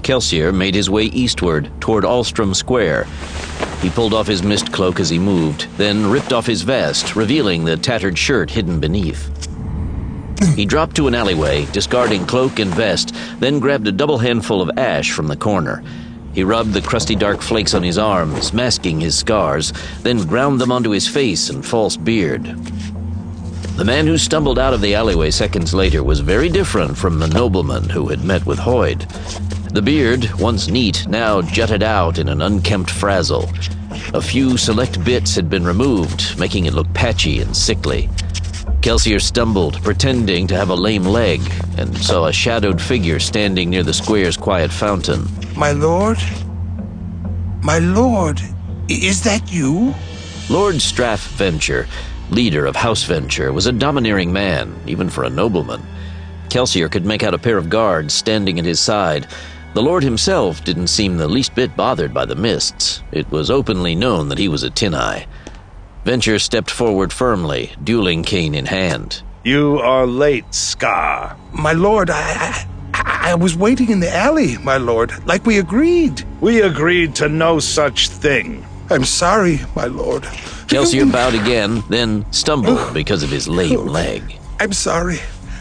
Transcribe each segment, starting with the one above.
Kelsier made his way eastward toward Alstrom Square. He pulled off his mist cloak as he moved, then ripped off his vest, revealing the tattered shirt hidden beneath. He dropped to an alleyway, discarding cloak and vest, then grabbed a double handful of ash from the corner. He rubbed the crusty dark flakes on his arms, masking his scars, then ground them onto his face and false beard. The man who stumbled out of the alleyway seconds later was very different from the nobleman who had met with Hoyd. The beard, once neat, now jutted out in an unkempt frazzle. A few select bits had been removed, making it look patchy and sickly. Kelsier stumbled, pretending to have a lame leg, and saw a shadowed figure standing near the square's quiet fountain. My lord? My lord, is that you? Lord Straff Venture, leader of House Venture, was a domineering man, even for a nobleman. Kelsier could make out a pair of guards standing at his side. The lord himself didn't seem the least bit bothered by the mists. It was openly known that he was a tin-eye. Venture stepped forward firmly, dueling cane in hand. You are late, Scar. My lord, I was waiting in the alley, my lord, like we agreed. We agreed to no such thing. I'm sorry, my lord. Kelsier bowed again, then stumbled because of his lame leg. I'm sorry.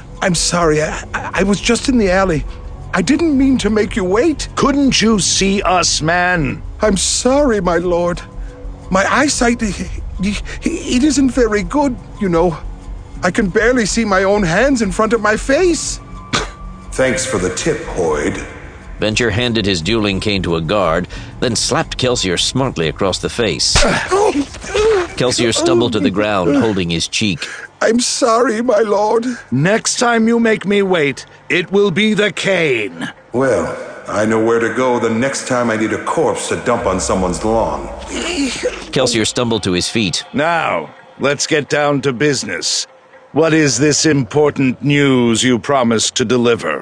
I was just in the alley. I didn't mean to make you wait. Couldn't you see us, man? I'm sorry, my lord. My eyesight, it isn't very good, you know. I can barely see my own hands in front of my face. Thanks for the tip, Hoyd. Venture handed his dueling cane to a guard, then slapped Kelsier smartly across the face. Kelsier stumbled to the ground, holding his cheek. I'm sorry, my lord. Next time you make me wait, it will be the cane. Well, I know where to go the next time I need a corpse to dump on someone's lawn. Kelsier stumbled to his feet. Now, let's get down to business. What is this important news you promised to deliver?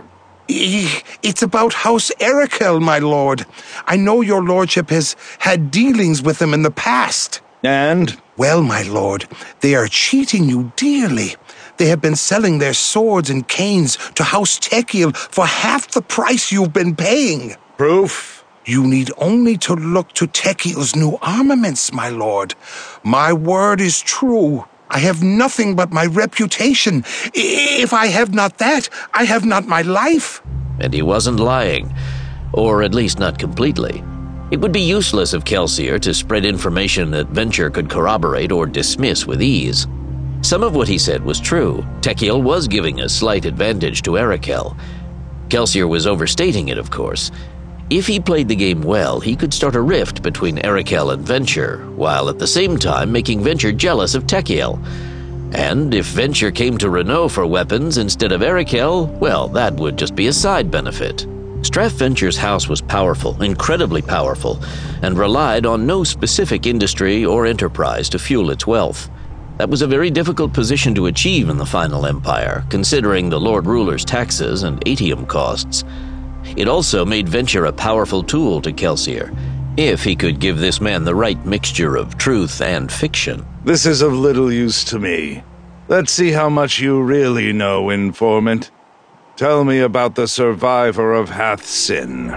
It's about House Arakel, my lord. I know your lordship has had dealings with them in the past. And? Well, my lord, they are cheating you dearly. They have been selling their swords and canes to House Tekiel for half the price you've been paying. Proof? You need only to look to Tekiel's new armaments, my lord. My word is true. I have nothing but my reputation. If I have not that, I have not my life. And he wasn't lying, or at least not completely. It would be useless of Kelsier to spread information that Venture could corroborate or dismiss with ease. Some of what he said was true. Tekiel was giving a slight advantage to Arakel. Kelsier was overstating it, of course. If he played the game well, he could start a rift between Arakel and Venture, while at the same time making Venture jealous of Tekiel. And if Venture came to Renault for weapons instead of Arakel, well, that would just be a side benefit. Straff Venture's house was powerful, incredibly powerful, and relied on no specific industry or enterprise to fuel its wealth. That was a very difficult position to achieve in the final empire, considering the Lord Ruler's taxes and atium costs. It also made Venture a powerful tool to Kelsier, if he could give this man the right mixture of truth and fiction. This is of little use to me. Let's see how much you really know, informant. Tell me about the survivor of Hathsin.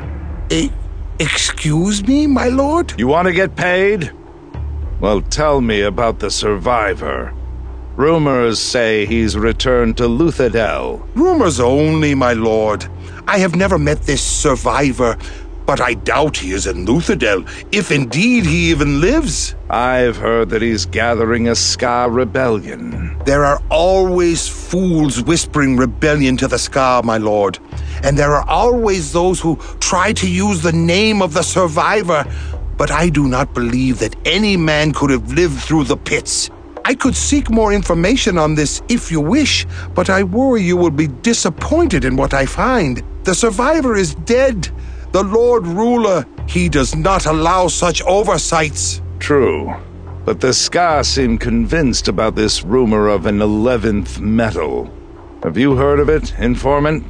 Excuse me, my lord? You want to get paid? Well, tell me about the survivor. Rumors say he's returned to Luthadel. Rumors only, my lord. I have never met this survivor, but I doubt he is in Luthadel, if indeed he even lives. I've heard that he's gathering a Ska rebellion. There are always fools whispering rebellion to the Ska, my lord. And there are always those who try to use the name of the survivor. But I do not believe that any man could have lived through the pits. I could seek more information on this if you wish, but I worry you will be disappointed in what I find. The survivor is dead. The Lord Ruler, he does not allow such oversights. True, but the Ska seem convinced about this rumor of an 11th metal. Have you heard of it, informant?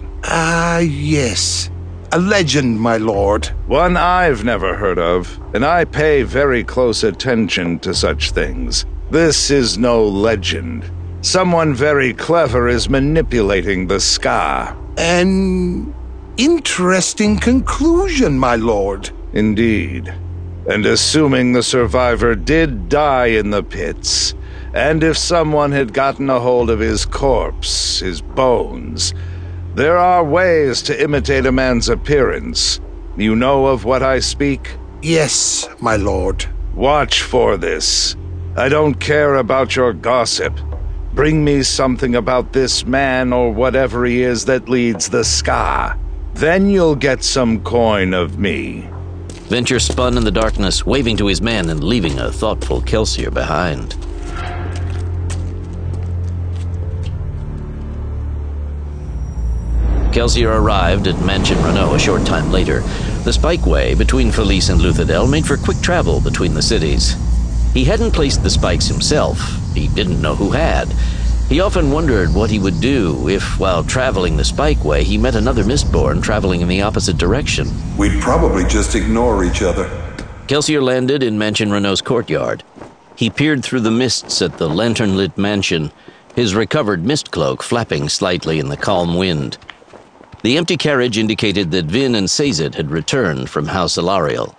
Yes. A legend, my lord. One I've never heard of, and I pay very close attention to such things. This is no legend. Someone very clever is manipulating the Ska. And interesting conclusion, my lord. Indeed. And assuming the survivor did die in the pits, and if someone had gotten a hold of his corpse, his bones, there are ways to imitate a man's appearance. You know of what I speak? Yes, my lord. Watch for this. I don't care about your gossip. Bring me something about this man or whatever he is that leads the Ska. Then you'll get some coin of me. Venture spun in the darkness, waving to his men and leaving a thoughtful Kelsier behind. Kelsier arrived at Mansion Renault a short time later. The spikeway between Felice and Luthadel made for quick travel between the cities. He hadn't placed the spikes himself. He didn't know who had. He often wondered what he would do if, while traveling the spikeway, he met another Mistborn traveling in the opposite direction. We'd probably just ignore each other. Kelsier landed in Mansion Renault's courtyard. He peered through the mists at the lantern-lit mansion, his recovered mist cloak flapping slightly in the calm wind. The empty carriage indicated that Vin and Sazed had returned from House Alariel.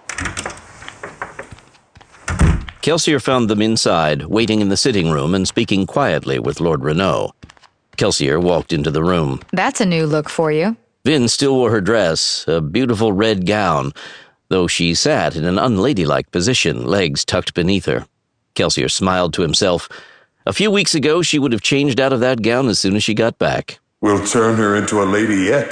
Kelsier found them inside, waiting in the sitting room and speaking quietly with Lord Renault. Kelsier walked into the room. That's a new look for you. Vin still wore her dress, a beautiful red gown, though she sat in an unladylike position, legs tucked beneath her. Kelsier smiled to himself. A few weeks ago, she would have changed out of that gown as soon as she got back. We'll turn her into a lady yet.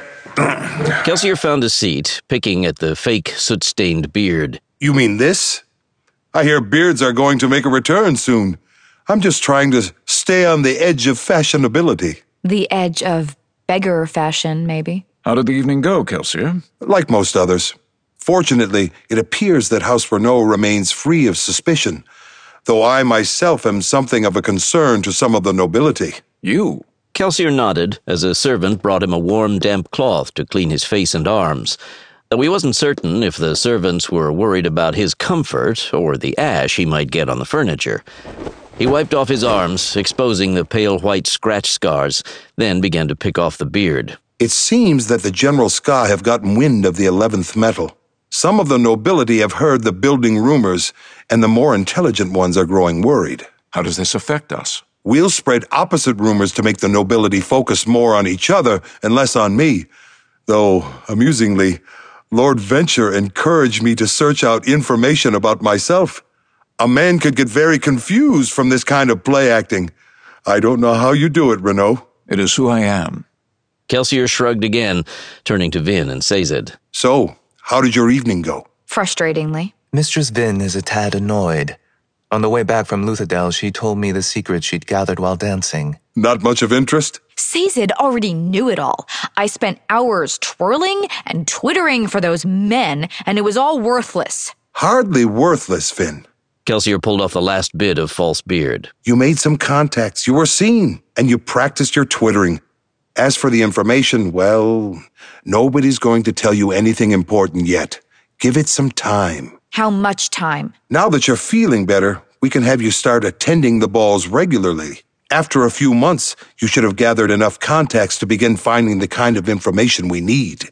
Kelsier found a seat, picking at the fake soot-stained beard. You mean this? I hear beards are going to make a return soon. I'm just trying to stay on the edge of fashionability. The edge of beggar fashion, maybe. How did the evening go, Kelsier? Like most others. Fortunately, it appears that House Renault remains free of suspicion, though I myself am something of a concern to some of the nobility. You? Kelsier nodded as a servant brought him a warm, damp cloth to clean his face and arms. Though he wasn't certain if the servants were worried about his comfort or the ash he might get on the furniture. He wiped off his arms, exposing the pale white scratch scars, then began to pick off the beard. It seems that the General Ska have gotten wind of the 11th metal. Some of the nobility have heard the building rumors, and the more intelligent ones are growing worried. How does this affect us? We'll spread opposite rumors to make the nobility focus more on each other and less on me. Though, amusingly, Lord Venture encouraged me to search out information about myself. A man could get very confused from this kind of play acting. I don't know how you do it, Renault. It is who I am. Kelsier shrugged again, turning to Vin and Sazed. So, how did your evening go? Frustratingly. Mistress Vin is a tad annoyed. On the way back from Luthadel, she told me the secrets she'd gathered while dancing. Not much of interest? Sazed already knew it all. I spent hours twirling and twittering for those men, and it was all worthless. Hardly worthless, Finn. Kelsier pulled off the last bit of false beard. You made some contacts, you were seen, and you practiced your twittering. As for the information, well, nobody's going to tell you anything important yet. Give it some time. How much time? Now that you're feeling better, we can have you start attending the balls regularly. After a few months, you should have gathered enough contacts to begin finding the kind of information we need.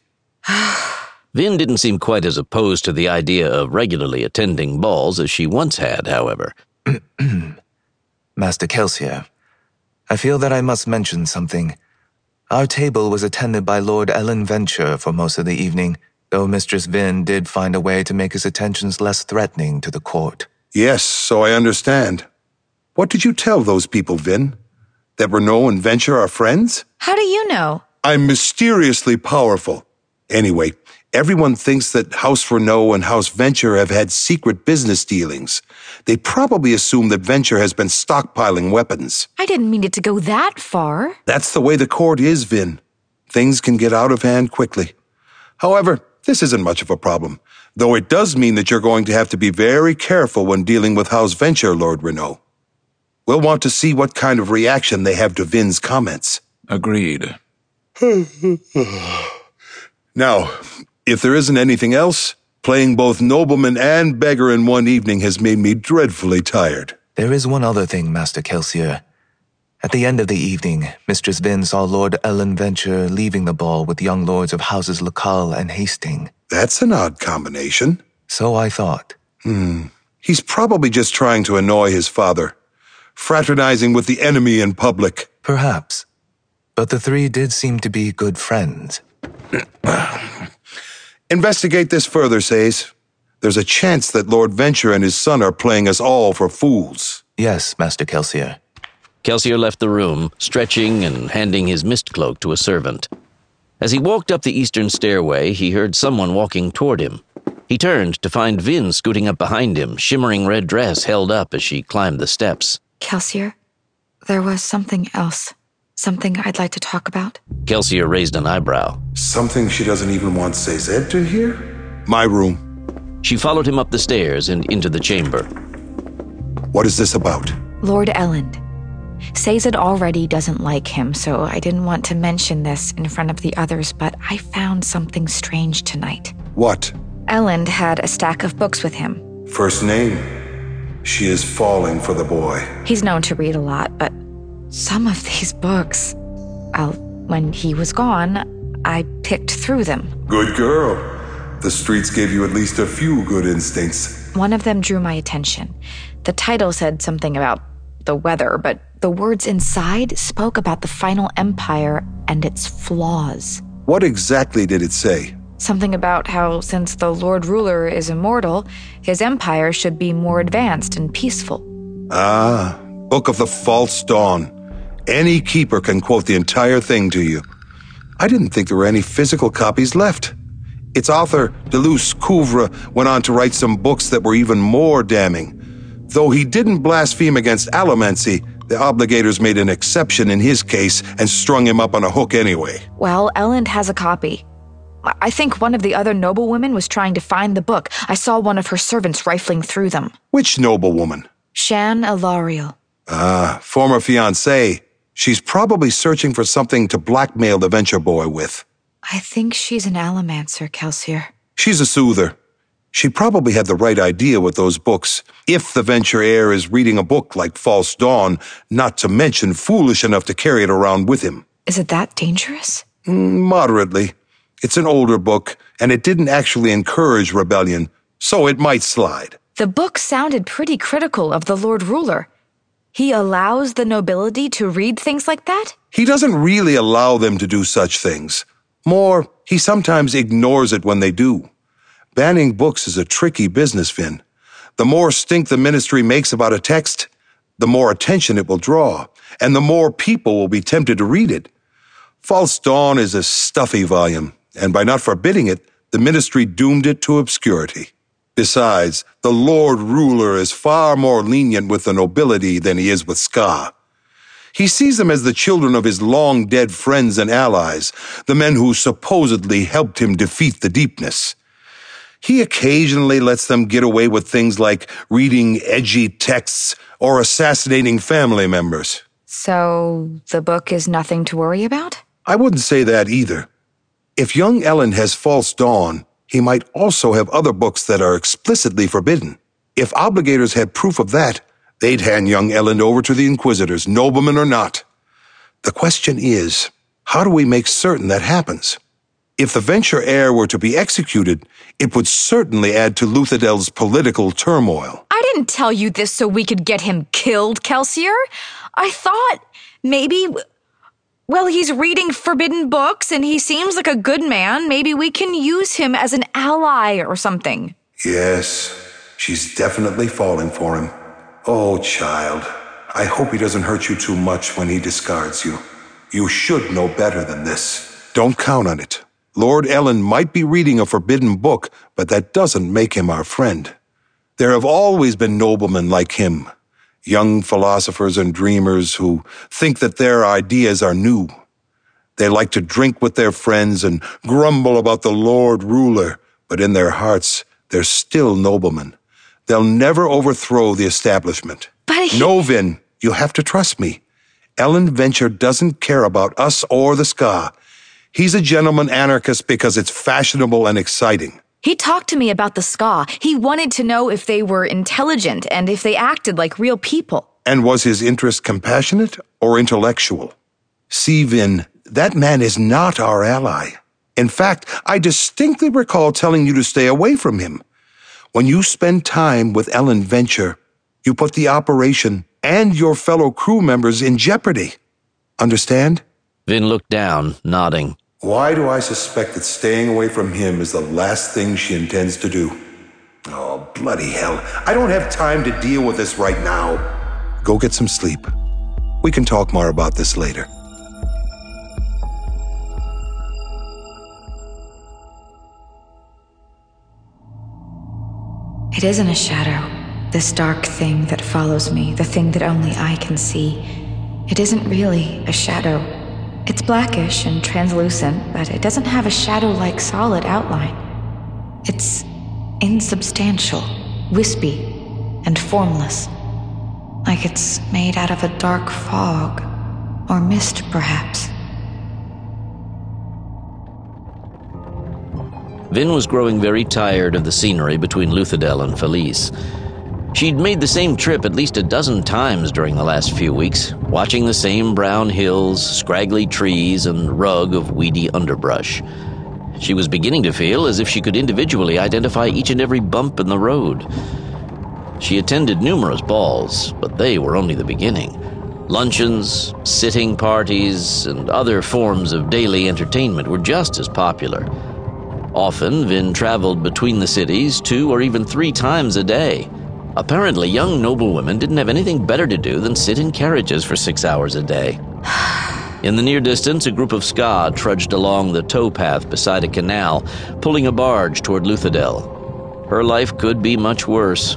Vin didn't seem quite as opposed to the idea of regularly attending balls as she once had, however. Master Kelsier, I feel that I must mention something. Our table was attended by Lord Ellen Venture for most of the evening, though Mistress Vin did find a way to make his attentions less threatening to the court. Yes, so I understand. What did you tell those people, Vin? That Renault and Venture are friends? How do you know? I'm mysteriously powerful. Anyway, everyone thinks that House Renault and House Venture have had secret business dealings. They probably assume that Venture has been stockpiling weapons. I didn't mean it to go that far. That's the way the court is, Vin. Things can get out of hand quickly. However, this isn't much of a problem, though it does mean that you're going to have to be very careful when dealing with House Venture, Lord Renault. We'll want to see what kind of reaction they have to Vin's comments. Agreed. Now, if there isn't anything else, playing both nobleman and beggar in one evening has made me dreadfully tired. There is one other thing, Master Kelsier. At the end of the evening, Mistress Vin saw Lord Ellen Venture leaving the ball with young lords of houses Lacalle and Hastings. That's an odd combination. So I thought. He's probably just trying to annoy his father, fraternizing with the enemy in public. Perhaps. But the three did seem to be good friends. Investigate this further, Sayes. There's a chance that Lord Venture and his son are playing us all for fools. Yes, Master Kelsier. Kelsier left the room, stretching and handing his mist cloak to a servant. As he walked up the eastern stairway, he heard someone walking toward him. He turned to find Vin scooting up behind him, shimmering red dress held up as she climbed the steps. Kelsier, there was something else. Something I'd like to talk about. Kelsier raised an eyebrow. Something she doesn't even want Cesed to hear? My room. She followed him up the stairs and into the chamber. What is this about? Lord Elend. Cesed already doesn't like him, so I didn't want to mention this in front of the others, but I found something strange tonight. What? Elend had a stack of books with him. First name? She is falling for the boy. He's known to read a lot, but some of these books, when he was gone, I picked through them. Good girl. The streets gave you at least a few good instincts. One of them drew my attention. The title said something about the weather, but the words inside spoke about the final empire and its flaws. What exactly did it say? Something about how, since the Lord Ruler is immortal, his empire should be more advanced and peaceful. Ah, Book of the False Dawn. Any keeper can quote the entire thing to you. I didn't think there were any physical copies left. Its author, Deleuze Couvre, went on to write some books that were even more damning. Though he didn't blaspheme against allomancy, the obligators made an exception in his case and strung him up on a hook anyway. Well, Elend has a copy. I think one of the other noblewomen was trying to find the book. I saw one of her servants rifling through them. Which noblewoman? Shan Alariel. Ah, former fiancée. She's probably searching for something to blackmail the Venture boy with. I think she's an allomancer, Kelsier. She's a soother. She probably had the right idea with those books. If the Venture heir is reading a book like False Dawn, not to mention foolish enough to carry it around with him. Is it that dangerous? Moderately. It's an older book, and it didn't actually encourage rebellion, so it might slide. The book sounded pretty critical of the Lord Ruler. He allows the nobility to read things like that? He doesn't really allow them to do such things. More, he sometimes ignores it when they do. Banning books is a tricky business, Vin. The more stink the ministry makes about a text, the more attention it will draw, and the more people will be tempted to read it. False Dawn is a stuffy volume, and by not forbidding it, the ministry doomed it to obscurity. Besides, the Lord Ruler is far more lenient with the nobility than he is with Ska. He sees them as the children of his long-dead friends and allies, the men who supposedly helped him defeat the Deepness. He occasionally lets them get away with things like reading edgy texts or assassinating family members. So, the book is nothing to worry about? I wouldn't say that either. If young Elend has False Dawn, he might also have other books that are explicitly forbidden. If obligators had proof of that, they'd hand young Elend over to the Inquisitors, nobleman or not. The question is, how do we make certain that happens? If the Venture heir were to be executed, it would certainly add to Luthadell's political turmoil. I didn't tell you this so we could get him killed, Kelsier. I thought maybe... Well, he's reading forbidden books and he seems like a good man. Maybe we can use him as an ally or something. Yes, she's definitely falling for him. Oh, child, I hope he doesn't hurt you too much when he discards you. You should know better than this. Don't count on it. Lord Elend might be reading a forbidden book, but that doesn't make him our friend. There have always been noblemen like him. Young philosophers and dreamers who think that their ideas are new. They like to drink with their friends and grumble about the Lord Ruler, but in their hearts, they're still noblemen. They'll never overthrow the establishment. But No, Vin, you have to trust me. Elend Venture doesn't care about us or the Ska. He's a gentleman anarchist because it's fashionable and exciting. he talked to me about the Ska. He wanted to know if they were intelligent and if they acted like real people. And was his interest compassionate or intellectual? See, Vin, that man is not our ally. In fact, I distinctly recall telling you to stay away from him. When you spend time with Ellen Venture, you put the operation and your fellow crew members in jeopardy. Understand? Vin looked down, nodding. Why do I suspect that staying away from him is the last thing she intends to do? Oh, bloody hell. I don't have time to deal with this right now. Go get some sleep. We can talk more about this later. It isn't a shadow, this dark thing that follows me, the thing that only I can see. It isn't really a shadow. It's blackish and translucent, but it doesn't have a shadow-like solid outline. It's insubstantial, wispy, and formless. Like it's made out of a dark fog, or mist, perhaps. Vin was growing very tired of the scenery between Luthadel and Felice. She'd made the same trip at least a dozen times during the last few weeks, watching the same brown hills, scraggly trees, and rug of weedy underbrush. She was beginning to feel as if she could individually identify each and every bump in the road. She attended numerous balls, but they were only the beginning. Luncheons, sitting parties, and other forms of daily entertainment were just as popular. Often, Vin traveled between the cities 2 or even 3 times a day. Apparently, young noblewomen didn't have anything better to do than sit in carriages for 6 hours a day. In the near distance, a group of Ska trudged along the towpath beside a canal, pulling a barge toward Luthadel. Her life could be much worse.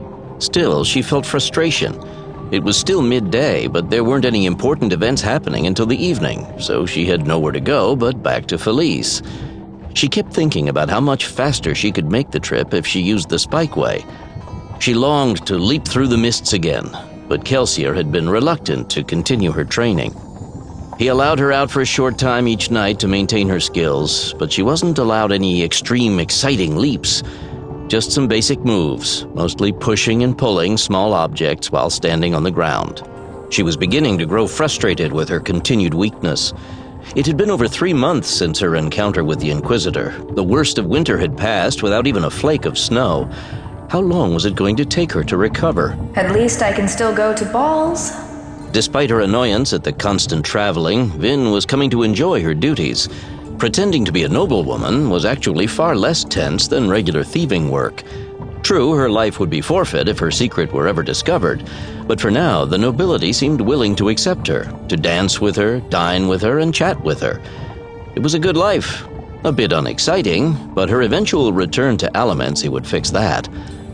Still, she felt frustration. It was still midday, but there weren't any important events happening until the evening, so she had nowhere to go but back to Felice. She kept thinking about how much faster she could make the trip if she used the spikeway. She longed to leap through the mists again, but Kelsier had been reluctant to continue her training. He allowed her out for a short time each night to maintain her skills, but she wasn't allowed any extreme, exciting leaps. Just some basic moves, mostly pushing and pulling small objects while standing on the ground. She was beginning to grow frustrated with her continued weakness. It had been over 3 months since her encounter with the Inquisitor. The worst of winter had passed without even a flake of snow. How long was it going to take her to recover? At least I can still go to balls. Despite her annoyance at the constant traveling, Vin was coming to enjoy her duties. Pretending to be a noblewoman was actually far less tense than regular thieving work. True, her life would be forfeit if her secret were ever discovered, but for now, the nobility seemed willing to accept her, to dance with her, dine with her, and chat with her. It was a good life. A bit unexciting, but her eventual return to Allomancy would fix that.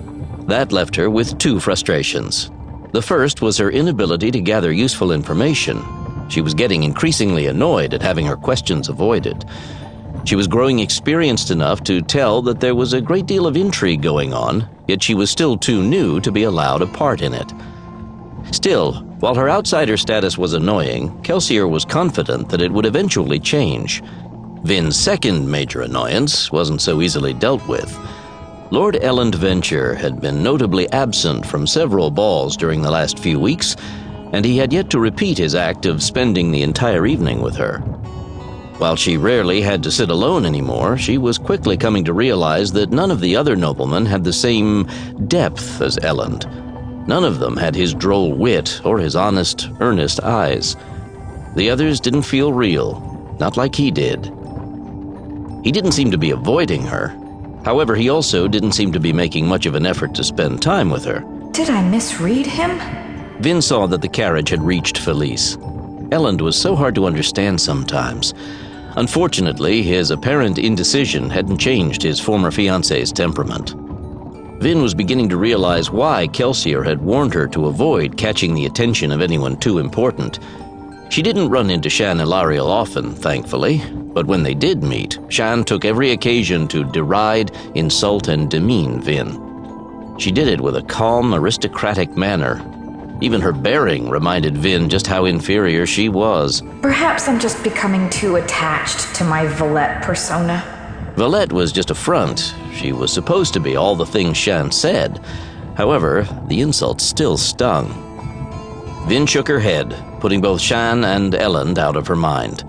That left her with 2 frustrations. The first was her inability to gather useful information. She was getting increasingly annoyed at having her questions avoided. She was growing experienced enough to tell that there was a great deal of intrigue going on, yet she was still too new to be allowed a part in it. Still, while her outsider status was annoying, Kelsier was confident that it would eventually change. Vin's second major annoyance wasn't so easily dealt with. Lord Elend Venture had been notably absent from several balls during the last few weeks, and he had yet to repeat his act of spending the entire evening with her. While she rarely had to sit alone anymore, she was quickly coming to realize that none of the other noblemen had the same depth as Elend. None of them had his droll wit or his honest, earnest eyes. The others didn't feel real, not like he did. He didn't seem to be avoiding her. However, he also didn't seem to be making much of an effort to spend time with her. Did I misread him? Vin saw that the carriage had reached Felice. Elend was so hard to understand sometimes. Unfortunately, his apparent indecision hadn't changed his former fiancé's temperament. Vin was beginning to realize why Kelsier had warned her to avoid catching the attention of anyone too important. She didn't run into Shan Ilariel often, thankfully, but when they did meet, Shan took every occasion to deride, insult, and demean Vin. She did it with a calm, aristocratic manner. Even her bearing reminded Vin just how inferior she was. Perhaps I'm just becoming too attached to my Valette persona. Valette was just a front. She was supposed to be all the things Shan said. However, the insults still stung. Vin shook her head, putting both Shan and Elend out of her mind.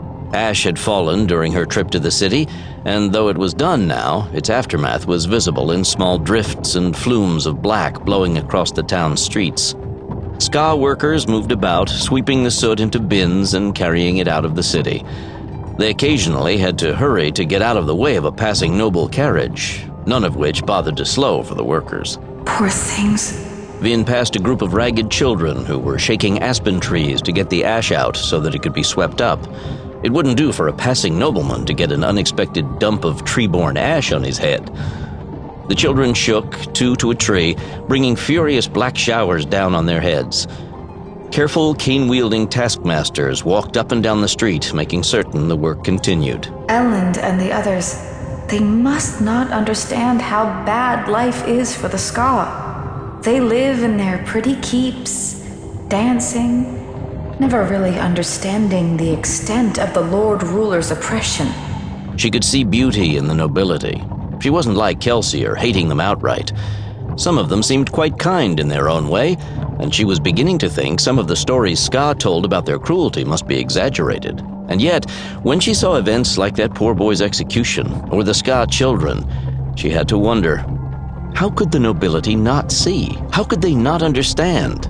Ash had fallen during her trip to the city, and though it was done now, its aftermath was visible in small drifts and flumes of black blowing across the town's streets. Ska workers moved about, sweeping the soot into bins and carrying it out of the city. They occasionally had to hurry to get out of the way of a passing noble carriage, none of which bothered to slow for the workers. Poor things. Vin passed a group of ragged children who were shaking aspen trees to get the ash out so that it could be swept up. It wouldn't do for a passing nobleman to get an unexpected dump of tree-borne ash on his head. The children shook, two to a tree, bringing furious black showers down on their heads. Careful, cane-wielding taskmasters walked up and down the street, making certain the work continued. Elend and the others, they must not understand how bad life is for the Ska. They live in their pretty keeps, dancing, never really understanding the extent of the Lord Ruler's oppression. She could see beauty in the nobility. She wasn't like Kelsier, hating them outright. Some of them seemed quite kind in their own way, and she was beginning to think some of the stories Ska told about their cruelty must be exaggerated. And yet, when she saw events like that poor boy's execution, or the Ska children, she had to wonder, how could the nobility not see? How could they not understand?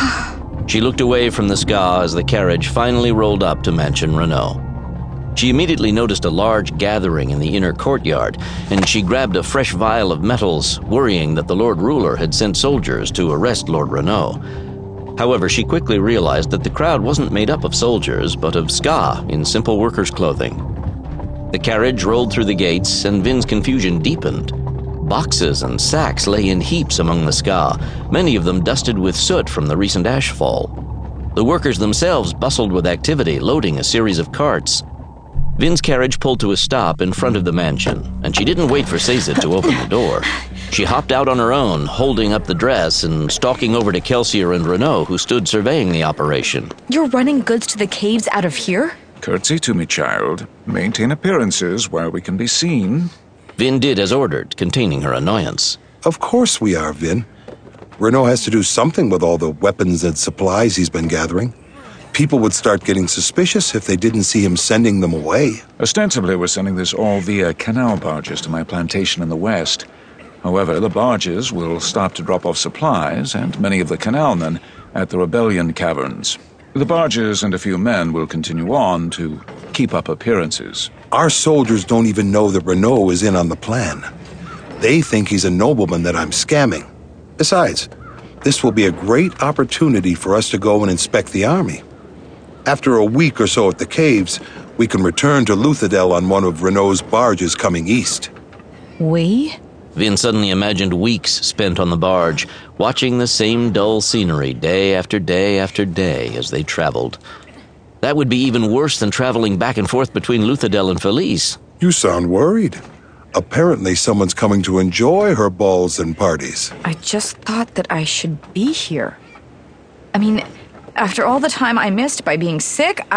She looked away from the Ska as the carriage finally rolled up to Mansion Renault. She immediately noticed a large gathering in the inner courtyard, and she grabbed a fresh vial of metals, worrying that the Lord Ruler had sent soldiers to arrest Lord Renault. However, she quickly realized that the crowd wasn't made up of soldiers, but of Ska in simple workers' clothing. The carriage rolled through the gates, and Vin's confusion deepened. Boxes and sacks lay in heaps among the Ska, many of them dusted with soot from the recent ashfall. The workers themselves bustled with activity, loading a series of carts. Vin's carriage pulled to a stop in front of the mansion, and she didn't wait for Sazed to open the door. She hopped out on her own, holding up the dress and stalking over to Kelsier and Renault, who stood surveying the operation. You're running goods to the caves out of here? Curtsy to me, child. Maintain appearances while we can be seen. Vin did as ordered, containing her annoyance. Of course we are, Vin. Renault has to do something with all the weapons and supplies he's been gathering. People would start getting suspicious if they didn't see him sending them away. Ostensibly, we're sending this all via canal barges to my plantation in the west. However, the barges will stop to drop off supplies and many of the canalmen at the Rebellion Caverns. The barges and a few men will continue on to keep up appearances. Our soldiers don't even know that Renault is in on the plan. They think he's a nobleman that I'm scamming. Besides, this will be a great opportunity for us to go and inspect the army. After a week or so at the caves, we can return to Luthadel on one of Renault's barges coming east. We? Vin suddenly imagined weeks spent on the barge, watching the same dull scenery day after day after day as they traveled. That would be even worse than traveling back and forth between Luthadel and Felice. You sound worried. Apparently someone's coming to enjoy her balls and parties. I just thought that I should be here. I mean, after all the time I missed by being sick,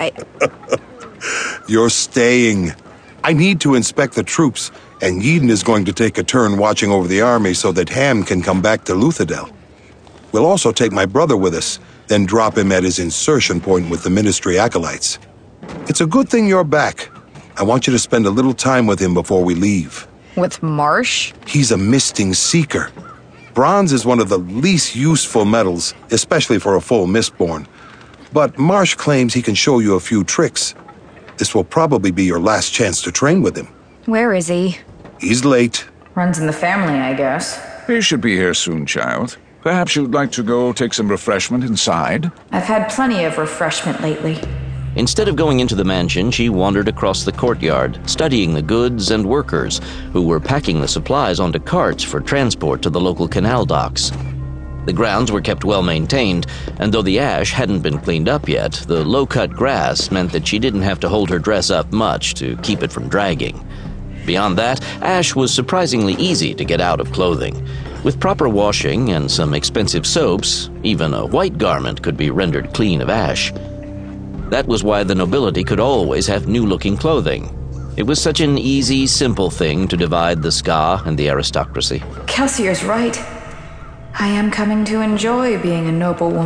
You're staying. I need to inspect the troops, and Eden is going to take a turn watching over the army so that Ham can come back to Luthadel. We'll also take my brother with us, then drop him at his insertion point with the Ministry acolytes. It's a good thing you're back. I want you to spend a little time with him before we leave. With Marsh? He's a misting seeker. Bronze is one of the least useful metals, especially for a full Mistborn. But Marsh claims he can show you a few tricks. This will probably be your last chance to train with him. Where is he? He's late. Runs in the family, I guess. He should be here soon, child. Perhaps you'd like to go take some refreshment inside? I've had plenty of refreshment lately. Instead of going into the mansion, she wandered across the courtyard, studying the goods and workers who were packing the supplies onto carts for transport to the local canal docks. The grounds were kept well maintained, and though the ash hadn't been cleaned up yet, the low-cut grass meant that she didn't have to hold her dress up much to keep it from dragging. Beyond that, ash was surprisingly easy to get out of clothing. With proper washing and some expensive soaps, even a white garment could be rendered clean of ash. That was why the nobility could always have new-looking clothing. It was such an easy, simple thing to divide the Ska and the aristocracy. Kelsier's right. I am coming to enjoy being a noble woman.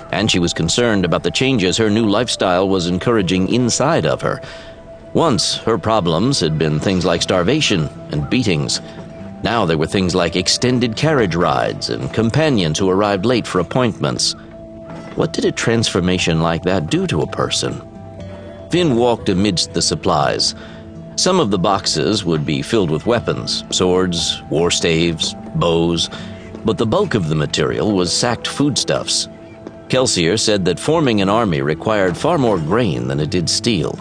and she was concerned about the changes her new lifestyle was encouraging inside of her. Once, her problems had been things like starvation and beatings. Now there were things like extended carriage rides and companions who arrived late for appointments. What did a transformation like that do to a person? Vin walked amidst the supplies. Some of the boxes would be filled with weapons, swords, war staves, bows, but the bulk of the material was sacked foodstuffs. Kelsier said that forming an army required far more grain than it did steel.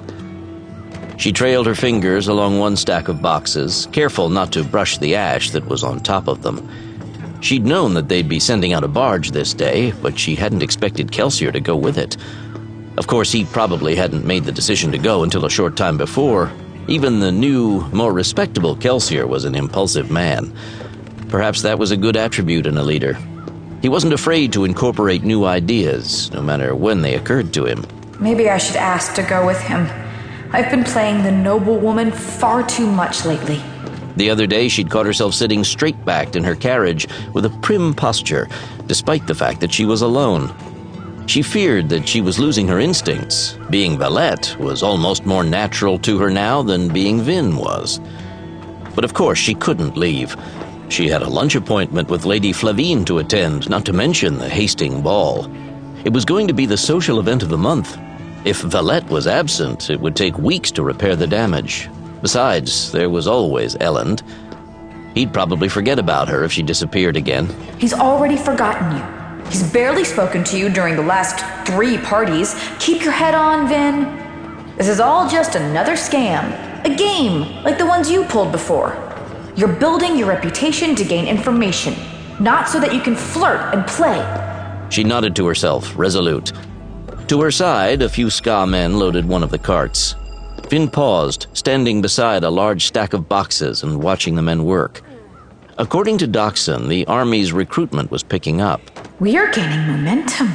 She trailed her fingers along one stack of boxes, careful not to brush the ash that was on top of them. She'd known that they'd be sending out a barge this day, but she hadn't expected Kelsier to go with it. Of course, he probably hadn't made the decision to go until a short time before. Even the new, more respectable Kelsier was an impulsive man. Perhaps that was a good attribute in a leader. He wasn't afraid to incorporate new ideas, no matter when they occurred to him. Maybe I should ask to go with him. I've been playing the noble woman far too much lately. The other day, she'd caught herself sitting straight-backed in her carriage with a prim posture, despite the fact that she was alone. She feared that she was losing her instincts. Being Valette was almost more natural to her now than being Vin was. But of course, she couldn't leave. She had a lunch appointment with Lady Flavine to attend, not to mention the Hastings Ball. It was going to be the social event of the month. If Valette was absent, it would take weeks to repair the damage. Besides, there was always Elend. He'd probably forget about her if she disappeared again. He's already forgotten you. He's barely spoken to you during the last 3 parties. Keep your head on, Vin. This is all just another scam. A game, like the ones you pulled before. You're building your reputation to gain information, not so that you can flirt and play. She nodded to herself, resolute. To her side, a few Ska men loaded one of the carts. Vin paused, standing beside a large stack of boxes and watching the men work. According to Dockson, the army's recruitment was picking up. We are gaining momentum.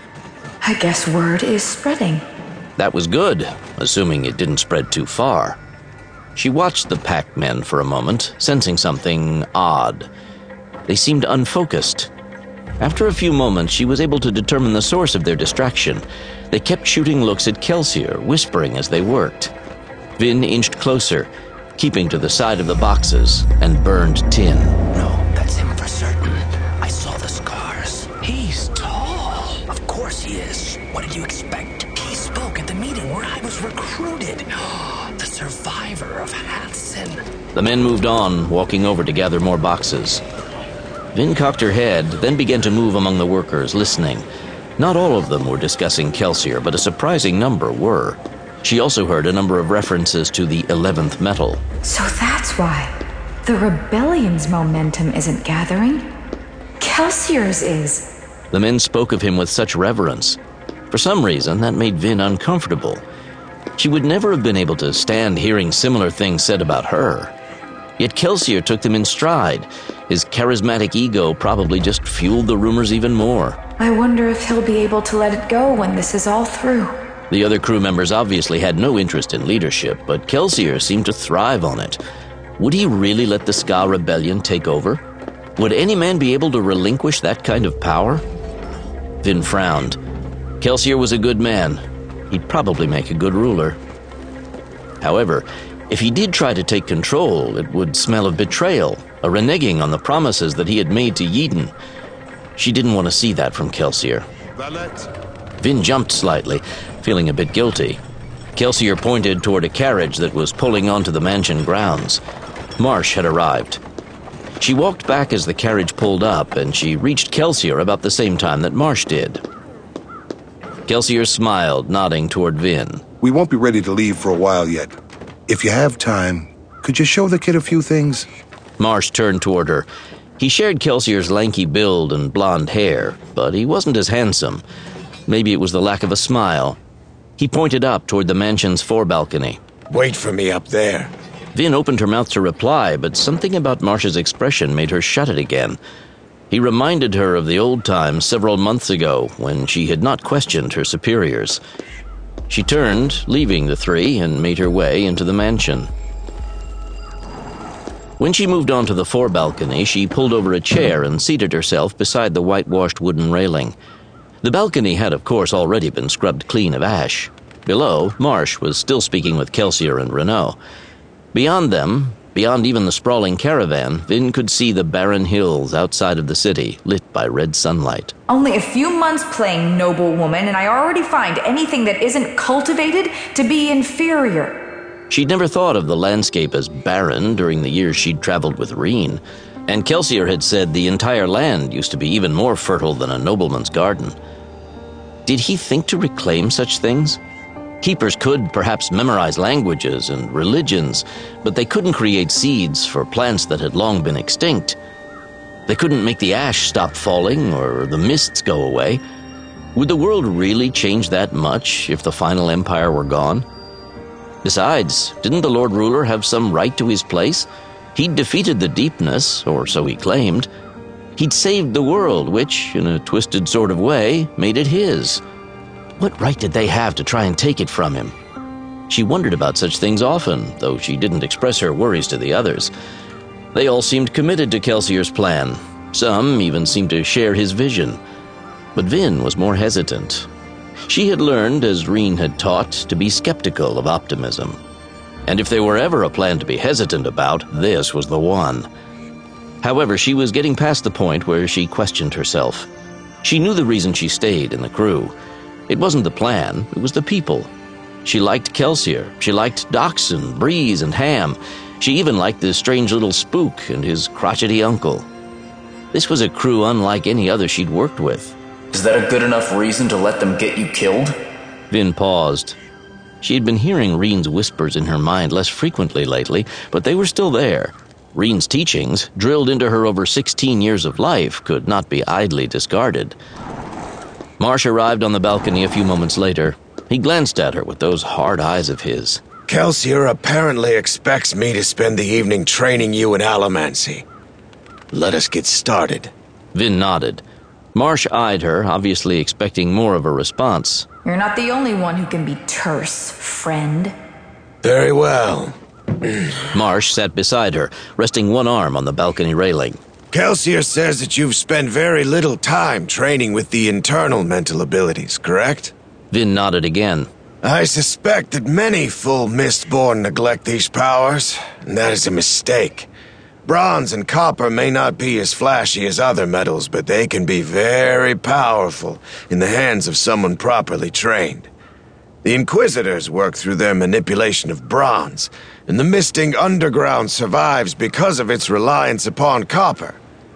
I guess word is spreading. That was good, assuming it didn't spread too far. She watched the packed men for a moment, sensing something odd. They seemed unfocused. After a few moments, she was able to determine the source of their distraction. They kept shooting looks at Kelsier, whispering as they worked. Vin inched closer, keeping to the side of the boxes, and burned tin. No, that's him for certain. I saw the scars. He's tall. Of course he is. What did you expect? He spoke at the meeting where I was recruited. The survivor of Hathsin. The men moved on, walking over to gather more boxes. Vin cocked her head, then began to move among the workers, listening. Not all of them were discussing Kelsier, but a surprising number were. She also heard a number of references to the 11th metal. So that's why the rebellion's momentum isn't gathering. Kelsier's is. The men spoke of him with such reverence. For some reason, that made Vin uncomfortable. She would never have been able to stand hearing similar things said about her. Yet Kelsier took them in stride. His charismatic ego probably just fueled the rumors even more. I wonder if he'll be able to let it go when this is all through. The other crew members obviously had no interest in leadership, but Kelsier seemed to thrive on it. Would he really let the Ska Rebellion take over? Would any man be able to relinquish that kind of power? Vin frowned. Kelsier was a good man. He'd probably make a good ruler. However, if he did try to take control, it would smell of betrayal, a reneging on the promises that he had made to Eden. She didn't want to see that from Kelsier. Vin jumped slightly, feeling a bit guilty. Kelsier pointed toward a carriage that was pulling onto the mansion grounds. Marsh had arrived. She walked back as the carriage pulled up, and she reached Kelsier about the same time that Marsh did. Kelsier smiled, nodding toward Vin. We won't be ready to leave for a while yet. If you have time, could you show the kid a few things? Marsh turned toward her. He shared Kelsier's lanky build and blonde hair, but he wasn't as handsome. Maybe it was the lack of a smile. He pointed up toward the mansion's forebalcony. Wait for me up there. Vin opened her mouth to reply, but something about Marsh's expression made her shut it again. He reminded her of the old times several months ago when she had not questioned her superiors. She turned, leaving the three, and made her way into the mansion. When she moved onto the forebalcony, she pulled over a chair and seated herself beside the whitewashed wooden railing. The balcony had, of course, already been scrubbed clean of ash. Below, Marsh was still speaking with Kelsier and Renault. Beyond them, beyond even the sprawling caravan, Vin could see the barren hills outside of the city, lit by red sunlight. Only a few months playing noblewoman, and I already find anything that isn't cultivated to be inferior. She'd never thought of the landscape as barren during the years she'd traveled with Reen, and Kelsier had said the entire land used to be even more fertile than a nobleman's garden. Did he think to reclaim such things? Keepers could perhaps memorize languages and religions, but they couldn't create seeds for plants that had long been extinct. They couldn't make the ash stop falling or the mists go away. Would the world really change that much if the final empire were gone? Besides, didn't the Lord Ruler have some right to his place? He'd defeated the Deepness, or so he claimed. He'd saved the world, which, in a twisted sort of way, made it his. What right did they have to try and take it from him? She wondered about such things often, though she didn't express her worries to the others. They all seemed committed to Kelsier's plan. Some even seemed to share his vision. But Vin was more hesitant. She had learned, as Reen had taught, to be skeptical of optimism. And if there were ever a plan to be hesitant about, this was the one. However, she was getting past the point where she questioned herself. She knew the reason she stayed in the crew. It wasn't the plan, it was the people. She liked Kelsier, she liked Dachshund, Breeze, and Ham. She even liked the strange little spook and his crotchety uncle. This was a crew unlike any other she'd worked with. Is that a good enough reason to let them get you killed? Vin paused. She had been hearing Reen's whispers in her mind less frequently lately, but they were still there. Reen's teachings, drilled into her over 16 years of life, could not be idly discarded. Marsh arrived on the balcony a few moments later. He glanced at her with those hard eyes of his. Kelsier apparently expects me to spend the evening training you in allomancy. Let us get started. Vin nodded. Marsh eyed her, obviously expecting more of a response. You're not the only one who can be terse, friend. Very well. Marsh sat beside her, resting one arm on the balcony railing. Kelsier says that you've spent very little time training with the internal mental abilities, correct? Vin nodded again. I suspect that many full Mistborn neglect these powers, and that is a mistake. Bronze and copper may not be as flashy as other metals, but they can be very powerful in the hands of someone properly trained. The Inquisitors work through their manipulation of bronze, and the Misting Underground survives because of its reliance upon copper.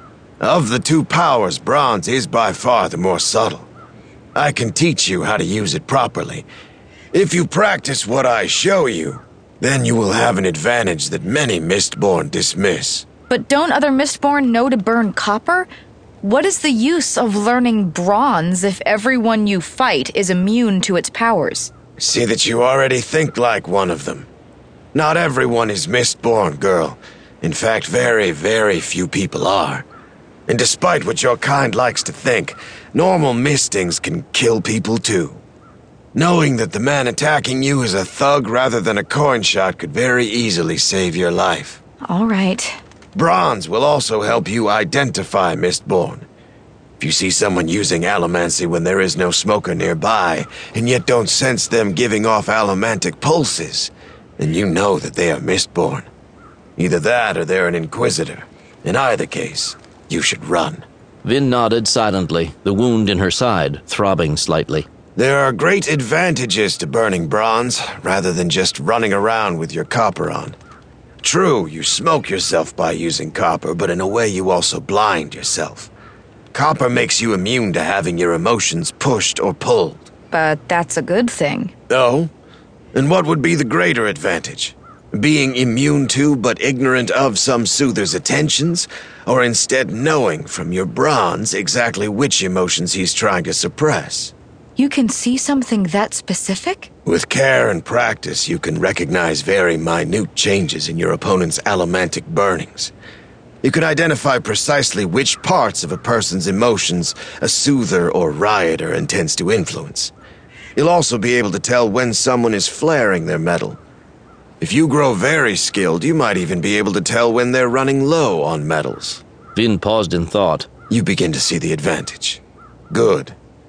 Of the two powers, bronze is by far the more subtle. I can teach you how to use it properly. If you practice what I show you, then you will have an advantage that many Mistborn dismiss. But don't other Mistborn know to burn copper? What is the use of learning bronze if everyone you fight is immune to its powers? See that you already think like one of them. Not everyone is Mistborn, girl. In fact, very, very few people are. And despite what your kind likes to think, normal Mistings can kill people too. Knowing that the man attacking you is a thug rather than a coin shot could very easily save your life. All right. Bronze will also help you identify Mistborn. If you see someone using allomancy when there is no smoker nearby, and yet don't sense them giving off allomantic pulses, then you know that they are Mistborn. Either that or they're an Inquisitor. In either case, you should run. Vin nodded silently, the wound in her side throbbing slightly. There are great advantages to burning bronze, rather than just running around with your copper on. True, you smoke yourself by using copper, but in a way you also blind yourself. Copper makes you immune to having your emotions pushed or pulled. But that's a good thing. Oh? And what would be the greater advantage? Being immune to but ignorant of some soother's attentions? Or instead knowing from your bronze exactly which emotions he's trying to suppress? You can see something that specific? With care and practice, you can recognize very minute changes in your opponent's allomantic burnings. You can identify precisely which parts of a person's emotions a soother or rioter intends to influence. You'll also be able to tell when someone is flaring their metal. If you grow very skilled, you might even be able to tell when they're running low on metals. Vin paused in thought. You begin to see the advantage. Good.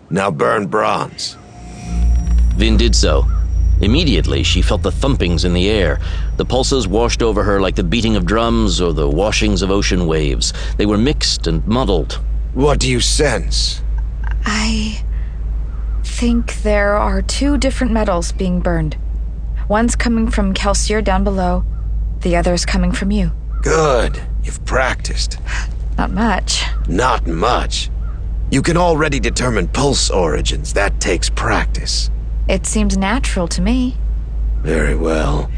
Now burn bronze. Vin did so. Immediately, she felt the thumpings in the air. The pulses washed over her like the beating of drums or the washings of ocean waves. They were mixed and muddled. What do you sense? I think there are 2 different metals being burned. One's coming from Kelsier down below. The other's coming from you. Good. You've practiced. Not much. Not much. You can already determine pulse origins. That takes practice. It seems natural to me. Very well.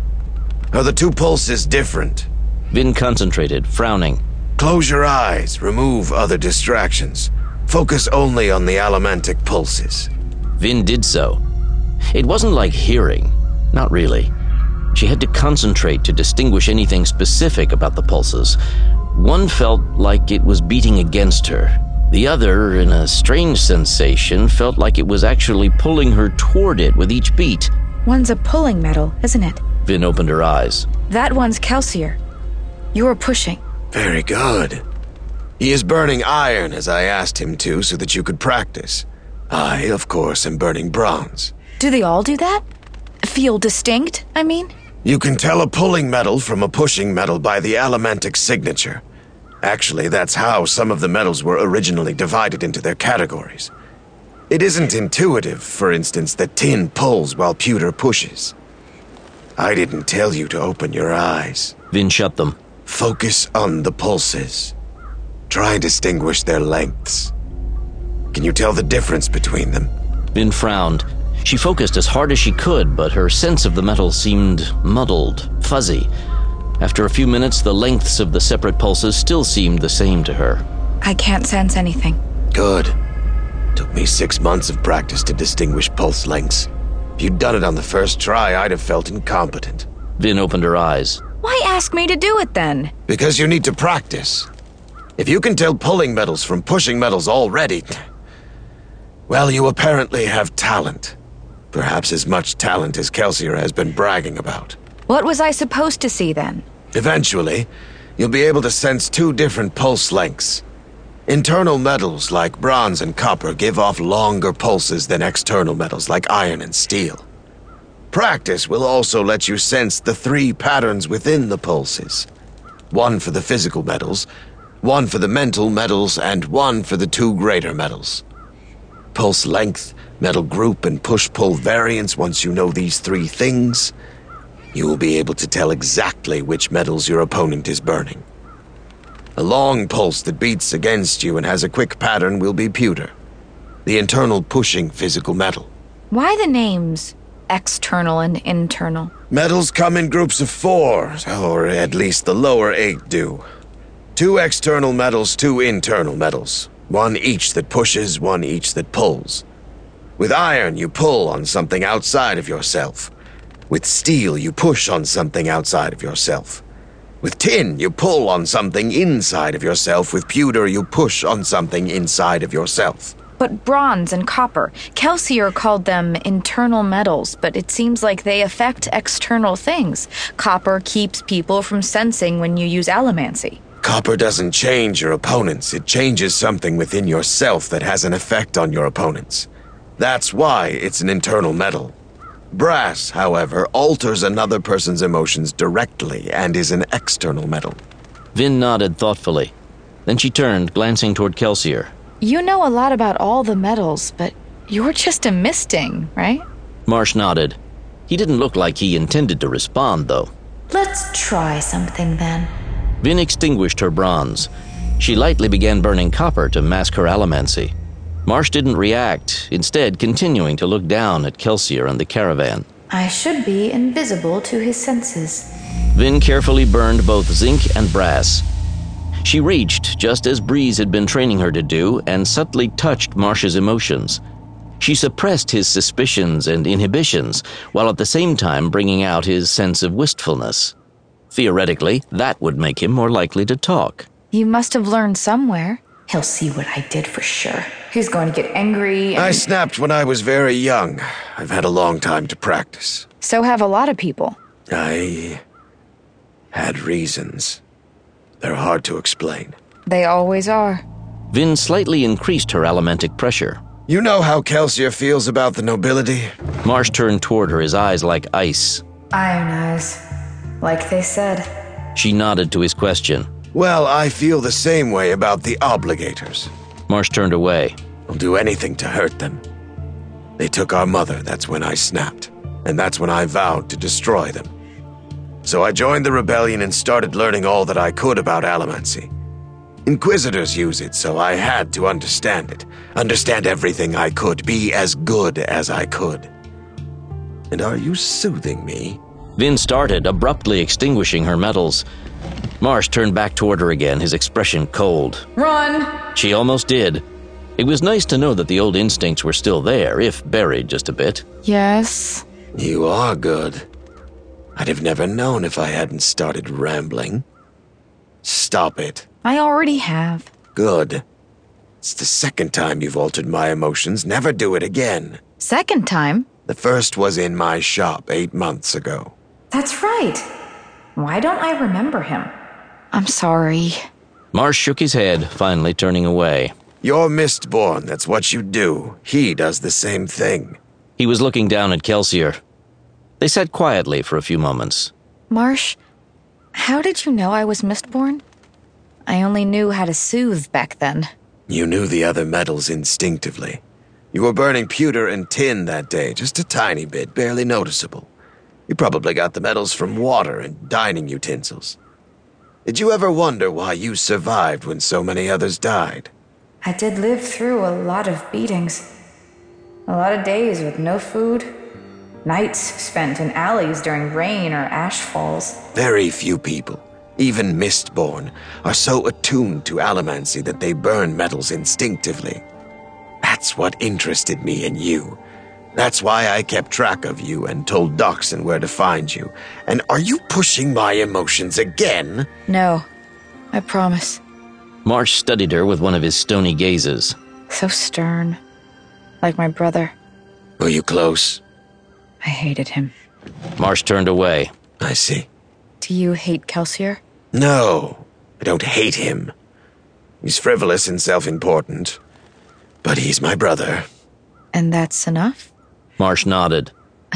Are the 2 pulses different? Vin concentrated, frowning. Close your eyes. Remove other distractions. Focus only on the allomantic pulses. Vin did so. It wasn't like hearing. Not really. She had to concentrate to distinguish anything specific about the pulses. One felt like it was beating against her. The other, in a strange sensation, felt like it was actually pulling her toward it with each beat. One's a pulling metal, isn't it? Vin opened her eyes. That one's Kelsier. You're pushing. Very good. He is burning iron as I asked him to so that you could practice. I, of course, am burning bronze. Do they all do that? Feel distinct, I mean? You can tell a pulling metal from a pushing metal by the allomantic signature. Actually, that's how some of the metals were originally divided into their categories. It isn't intuitive, for instance, that tin pulls while pewter pushes. I didn't tell you to open your eyes. Vin shut them. Focus on the pulses. Try and distinguish their lengths. Can you tell the difference between them? Vin frowned. She focused as hard as she could, but her sense of the metal seemed muddled, fuzzy. After a few minutes, the lengths of the separate pulses still seemed the same to her. I can't sense anything. Good. Took me 6 months of practice to distinguish pulse lengths. If you'd done it on the first try, I'd have felt incompetent. Vin opened her eyes. Why ask me to do it then? Because you need to practice. If you can tell pulling metals from pushing metals already, well, you apparently have talent. Perhaps as much talent as Kelsier has been bragging about. What was I supposed to see then? Eventually, you'll be able to sense 2 different pulse lengths. Internal metals like bronze and copper give off longer pulses than external metals like iron and steel. Practice will also let you sense the 3 patterns within the pulses. 1 for the physical metals, 1 for the mental metals, and 1 for the 2 greater metals. Pulse length, metal group, and push-pull variance. Once you know these 3 things, you will be able to tell exactly which metals your opponent is burning. A long pulse that beats against you and has a quick pattern will be pewter, the internal pushing physical metal. Why the names external and internal? Metals come in groups of 4, or at least the lower 8 do. 2 external metals, 2 internal metals. 1 each that pushes, 1 each that pulls. With iron, you pull on something outside of yourself. With steel, you push on something outside of yourself. With tin, you pull on something inside of yourself. With pewter, you push on something inside of yourself. But bronze and copper, Kelsier called them internal metals, but it seems like they affect external things. Copper keeps people from sensing when you use allomancy. Copper doesn't change your opponents. It changes something within yourself that has an effect on your opponents. That's why it's an internal metal. Brass, however, alters another person's emotions directly and is an external metal. Vin nodded thoughtfully. Then she turned, glancing toward Kelsier. You know a lot about all the metals, but you're just a misting, right? Marsh nodded. He didn't look like he intended to respond, though. Let's try something then. Vin extinguished her bronze. She lightly began burning copper to mask her allomancy. Marsh didn't react, instead continuing to look down at Kelsier and the caravan. I should be invisible to his senses. Vin carefully burned both zinc and brass. She reached, just as Breeze had been training her to do, and subtly touched Marsh's emotions. She suppressed his suspicions and inhibitions, while at the same time bringing out his sense of wistfulness. Theoretically, that would make him more likely to talk. You must have learned somewhere. He'll see what I did for sure. He's going to get angry and... I snapped when I was very young. I've had a long time to practice. So have a lot of people. I had reasons. They're hard to explain. They always are. Vin slightly increased her allomantic pressure. You know how Kelsier feels about the nobility? Marsh turned toward her, his eyes like ice. Iron eyes. Like they said. She nodded to his question. Well, I feel the same way about the obligators. Marsh turned away. I'll do anything to hurt them. They took our mother, that's when I snapped. And that's when I vowed to destroy them. So I joined the rebellion and started learning all that I could about Allomancy. Inquisitors use it, so I had to understand it. Understand everything I could, be as good as I could. And are you soothing me? Vin started, abruptly extinguishing her metals. Marsh turned back toward her again, his expression cold. Run! She almost did. It was nice to know that the old instincts were still there, if buried just a bit. Yes? You are good. I'd have never known if I hadn't started rambling. Stop it. I already have. Good. It's the second time you've altered my emotions. Never do it again. Second time? The first was in my shop 8 months ago. That's right. Why don't I remember him? I'm sorry. Marsh shook his head, finally turning away. You're Mistborn, that's what you do. He does the same thing. He was looking down at Kelsier. They sat quietly for a few moments. Marsh, how did you know I was Mistborn? I only knew how to soothe back then. You knew the other metals instinctively. You were burning pewter and tin that day, just a tiny bit, barely noticeable. You probably got the metals from water and dining utensils. Did you ever wonder why you survived when so many others died? I did live through a lot of beatings. A lot of days with no food. Nights spent in alleys during rain or ash falls. Very few people, even Mistborn, are so attuned to Allomancy that they burn metals instinctively. That's what interested me in you. That's why I kept track of you and told Dockson where to find you. And are you pushing my emotions again? No, I promise. Marsh studied her with one of his stony gazes. So stern. Like my brother. Were you close? I hated him. Marsh turned away. I see. Do you hate Kelsier? No, I don't hate him. He's frivolous and self-important. But he's my brother. And that's enough? Marsh nodded.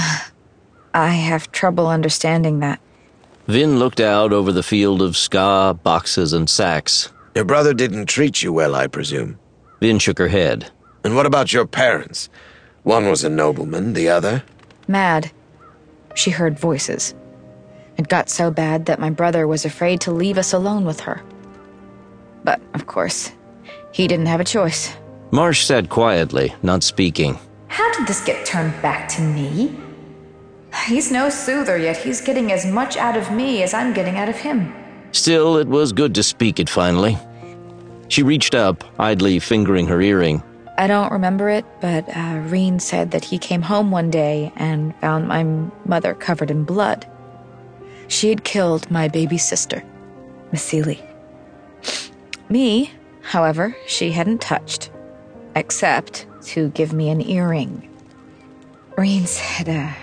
I have trouble understanding that. Vin looked out over the field of ska, boxes, and sacks. Your brother didn't treat you well, I presume. Vin shook her head. And what about your parents? One was a nobleman, the other? Mad. She heard voices. It got so bad that my brother was afraid to leave us alone with her. But, of course, he didn't have a choice. Marsh sat quietly, not speaking. How did this get turned back to me? He's no soother, yet he's getting as much out of me as I'm getting out of him. Still, it was good to speak it finally. She reached up, idly fingering her earring. I don't remember it, but Reen said that he came home one day and found my mother covered in blood. She had killed my baby sister, Misili. Me, however, she hadn't touched, except to give me an earring. Reen said,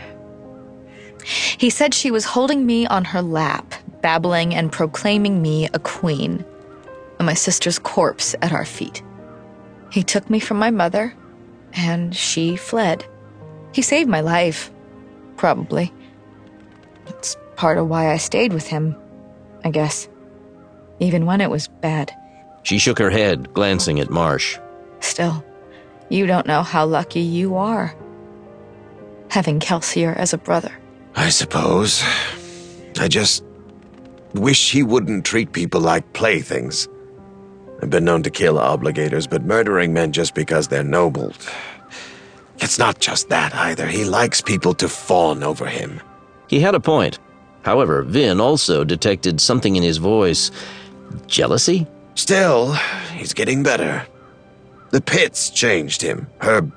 he said she was holding me on her lap, babbling and proclaiming me a queen, and my sister's corpse at our feet. He took me from my mother, and she fled. He saved my life, probably. It's part of why I stayed with him, I guess, even when it was bad. She shook her head, glancing at Marsh. Still, you don't know how lucky you are, having Kelsier as a brother. I suppose. I just wish he wouldn't treat people like playthings. I've been known to kill obligators, but murdering men just because they're noble. It's not just that either. He likes people to fawn over him. He had a point. However, Vin also detected something in his voice. Jealousy? Still, he's getting better. The pits changed him. Her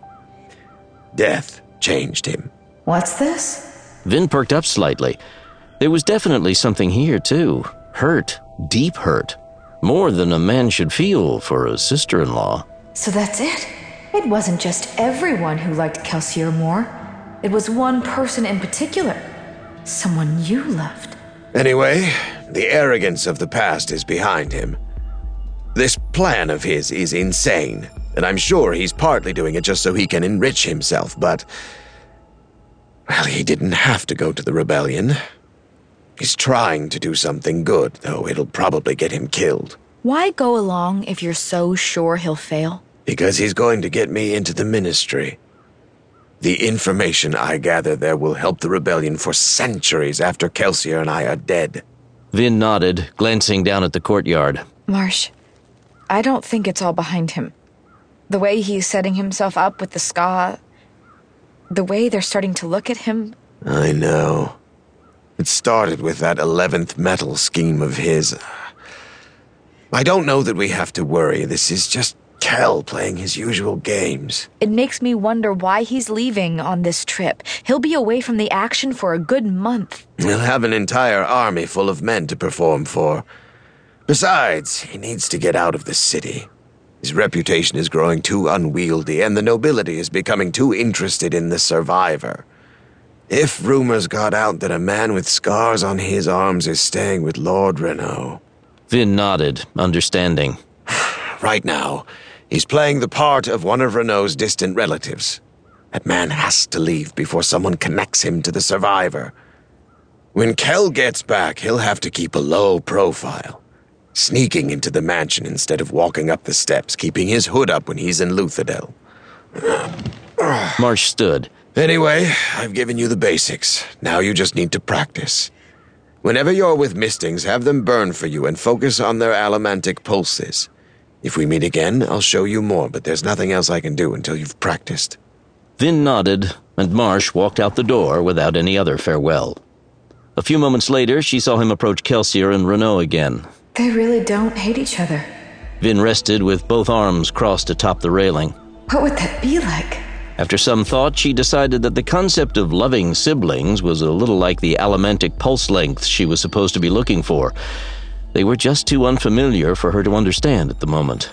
death changed him. What's this? Vin perked up slightly. There was definitely something here, too. Hurt. Deep hurt. More than a man should feel for a sister-in-law. So that's it? It wasn't just everyone who liked Kelsier more. It was one person in particular. Someone you loved. Anyway, the arrogance of the past is behind him. This plan of his is insane, And I'm sure he's partly doing it just so he can enrich himself, but... well, he didn't have to go to the rebellion. He's trying to do something good, though it'll probably get him killed. Why go along if you're so sure he'll fail? Because he's going to get me into the ministry. The information I gather there will help the rebellion for centuries after Kelsier and I are dead. Vin nodded, glancing down at the courtyard. Marsh, I don't think it's all behind him. The way he's setting himself up with the Ska, the way they're starting to look at him. I know. It started with that 11th metal scheme of his. I don't know that we have to worry. This is just Kel playing his usual games. It makes me wonder why he's leaving on this trip. He'll be away from the action for a good month. He'll have an entire army full of men to perform for. Besides, he needs to get out of the city. His reputation is growing too unwieldy, and the nobility is becoming too interested in the survivor. If rumors got out that a man with scars on his arms is staying with Lord Renault... Vin nodded, understanding. Right now, he's playing the part of one of Renault's distant relatives. That man has to leave before someone connects him to the survivor. When Kel gets back, he'll have to keep a low profile. Sneaking into the mansion instead of walking up the steps, keeping his hood up when he's in Luthadel. Marsh stood. Anyway, I've given you the basics. Now you just need to practice. Whenever you're with Mistings, have them burn for you and focus on their allomantic pulses. If we meet again, I'll show you more, but there's nothing else I can do until you've practiced. Vin nodded, and Marsh walked out the door without any other farewell. A few moments later, she saw him approach Kelsier and Renault again. They really don't hate each other. Vin rested with both arms crossed atop the railing. What would that be like? After some thought, she decided that the concept of loving siblings was a little like the allomantic pulse lengths she was supposed to be looking for. They were just too unfamiliar for her to understand at the moment.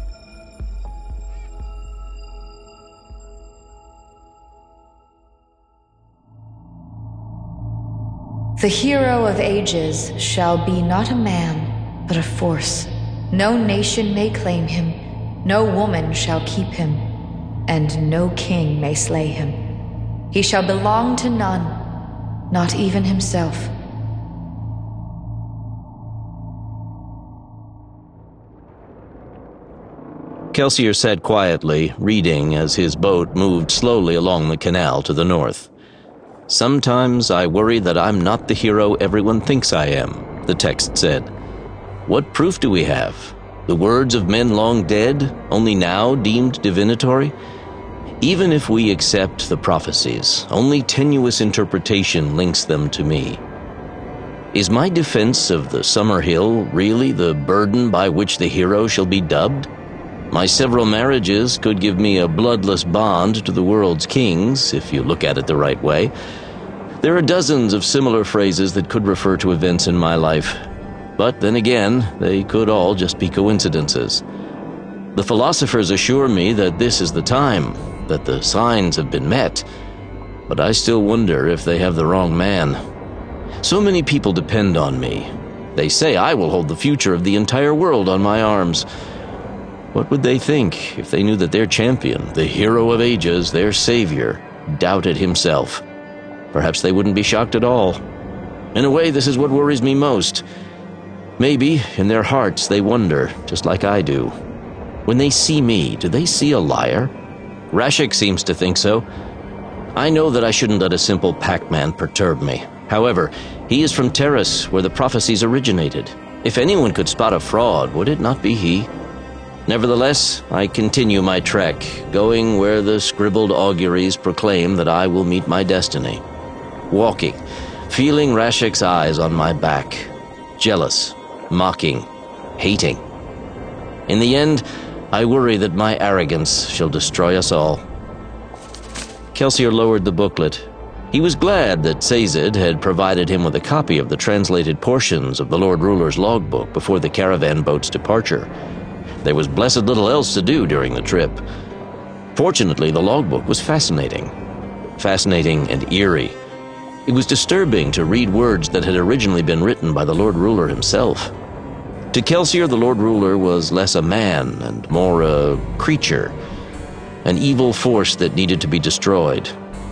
The hero of ages shall be not a man, but a force. No nation may claim him, no woman shall keep him, and no king may slay him. He shall belong to none, not even himself. Kelsier sat quietly, reading as his boat moved slowly along the canal to the north. Sometimes I worry that I'm not the hero everyone thinks I am, the text said. What proof do we have? The words of men long dead, only now deemed divinatory? Even if we accept the prophecies, only tenuous interpretation links them to me. Is my defense of the Summer Hill really the burden by which the hero shall be dubbed? My several marriages could give me a bloodless bond to the world's kings, if you look at it the right way. There are dozens of similar phrases that could refer to events in my life. But then again, they could all just be coincidences. The philosophers assure me that this is the time, that the signs have been met. But I still wonder if they have the wrong man. So many people depend on me. They say I will hold the future of the entire world on my arms. What would they think if they knew that their champion, the hero of ages, their savior, doubted himself? Perhaps they wouldn't be shocked at all. In a way, this is what worries me most. Maybe, in their hearts, they wonder, just like I do. When they see me, do they see a liar? Rashek seems to think so. I know that I shouldn't let a simple packman perturb me. However, he is from Terrace, where the prophecies originated. If anyone could spot a fraud, would it not be he? Nevertheless, I continue my trek, going where the scribbled auguries proclaim that I will meet my destiny. Walking, feeling Rashek's eyes on my back. Jealous, mocking, hating. In the end, I worry that my arrogance shall destroy us all. Kelsier lowered the booklet. He was glad that Sazed had provided him with a copy of the translated portions of the Lord Ruler's logbook before the caravan boat's departure. There was blessed little else to do during the trip. Fortunately, the logbook was fascinating. Fascinating and eerie. It was disturbing to read words that had originally been written by the Lord Ruler himself. To Kelsier, the Lord Ruler was less a man and more a creature, an evil force that needed to be destroyed.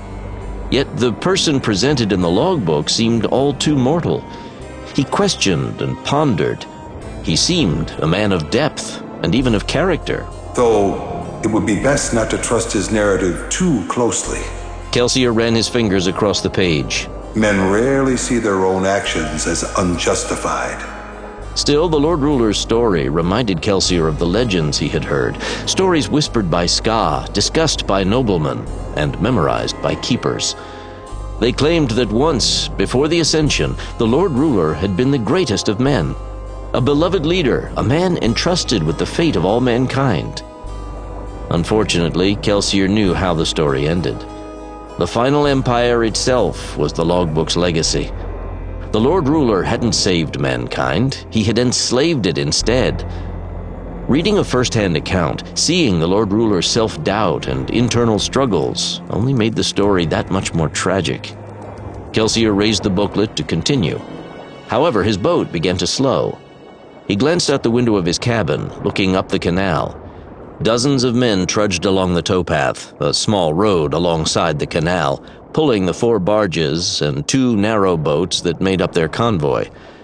Yet the person presented in the logbook seemed all too mortal. He questioned and pondered. He seemed a man of depth and even of character. Though it would be best not to trust his narrative too closely. Kelsier ran his fingers across the page. Men rarely see their own actions as unjustified. Still, the Lord Ruler's story reminded Kelsier of the legends he had heard, stories whispered by Ska, discussed by noblemen, and memorized by keepers. They claimed that once, before the Ascension, the Lord Ruler had been the greatest of men, a beloved leader, a man entrusted with the fate of all mankind. Unfortunately, Kelsier knew how the story ended. The final empire itself was the logbook's legacy. The Lord Ruler hadn't saved mankind, he had enslaved it instead. Reading a first-hand account, seeing the Lord Ruler's self-doubt and internal struggles only made the story that much more tragic. Kelsier raised the booklet to continue. However, his boat began to slow. He glanced out the window of his cabin, looking up the canal. Dozens of men trudged along the towpath, a small road alongside the canal, pulling the 4 barges and 2 narrow boats that made up their convoy.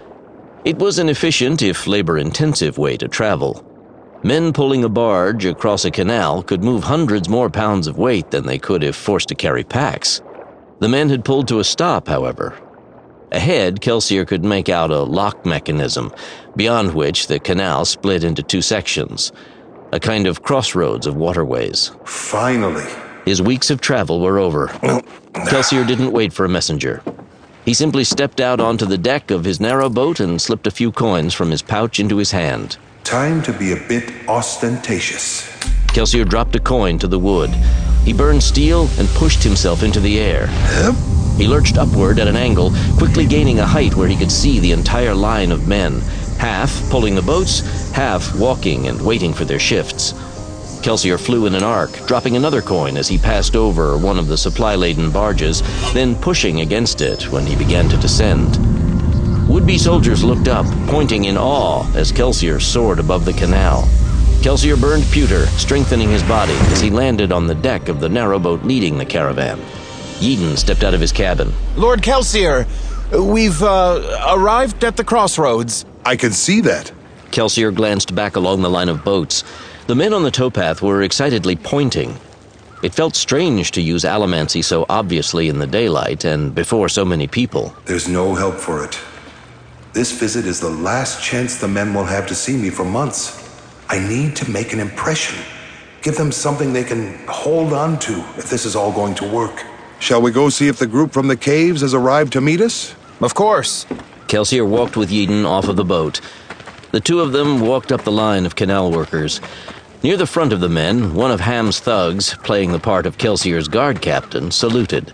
It was an efficient, if labor-intensive, way to travel. Men pulling a barge across a canal could move hundreds more pounds of weight than they could if forced to carry packs. The men had pulled to a stop, however. Ahead, Kelsier could make out a lock mechanism, beyond which the canal split into 2 sections, a kind of crossroads of waterways. Finally. His weeks of travel were over. Kelsier didn't wait for a messenger. He simply stepped out onto the deck of his narrow boat and slipped a few coins from his pouch into his hand. Time to be a bit ostentatious. Kelsier dropped a coin to the wood. He burned steel and pushed himself into the air. He lurched upward at an angle, quickly gaining a height where he could see the entire line of men, half pulling the boats, half walking and waiting for their shifts. Kelsier flew in an arc, dropping another coin as he passed over one of the supply-laden barges, then pushing against it when he began to descend. Would-be soldiers looked up, pointing in awe as Kelsier soared above the canal. Kelsier burned pewter, strengthening his body as he landed on the deck of the narrowboat leading the caravan. Yeadon stepped out of his cabin. Lord Kelsier, we've arrived at the crossroads. I can see that. Kelsier glanced back along the line of boats. The men on the towpath were excitedly pointing. It felt strange to use allomancy so obviously in the daylight and before so many people. There's no help for it. This visit is the last chance the men will have to see me for months. I need to make an impression. Give them something they can hold on to if this is all going to work. Shall we go see if the group from the caves has arrived to meet us? Of course. Kelsier walked with Yeadon off of the boat. The 2 of them walked up the line of canal workers. Near the front of the men, one of Ham's thugs, playing the part of Kelsier's guard captain, saluted.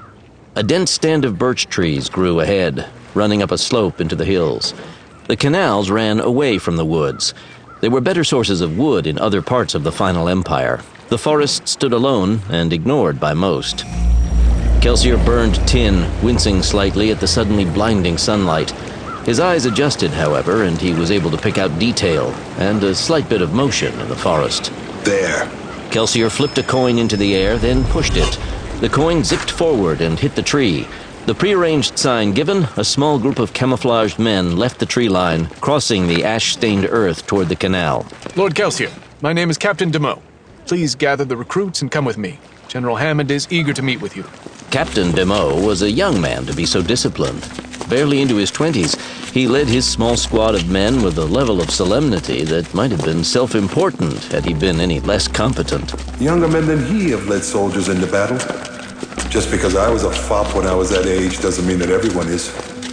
A dense stand of birch trees grew ahead, running up a slope into the hills. The canals ran away from the woods. There were better sources of wood in other parts of the final empire. The forest stood alone and ignored by most. Kelsier burned tin, wincing slightly at the suddenly blinding sunlight. His eyes adjusted, however, and he was able to pick out detail and a slight bit of motion in the forest. There. Kelsier flipped a coin into the air, then pushed it. The coin zipped forward and hit the tree. The prearranged sign given, a small group of camouflaged men left the tree line, crossing the ash-stained earth toward the canal. Lord Kelsier, my name is Captain Demeaux. Please gather the recruits and come with me. General Hammond is eager to meet with you. Captain Demeaux was a young man to be so disciplined. Barely into his 20s, he led his small squad of men with a level of solemnity that might have been self-important had he been any less competent. Younger men than he have led soldiers into battle. Just because I was a fop when I was that age doesn't mean that everyone is.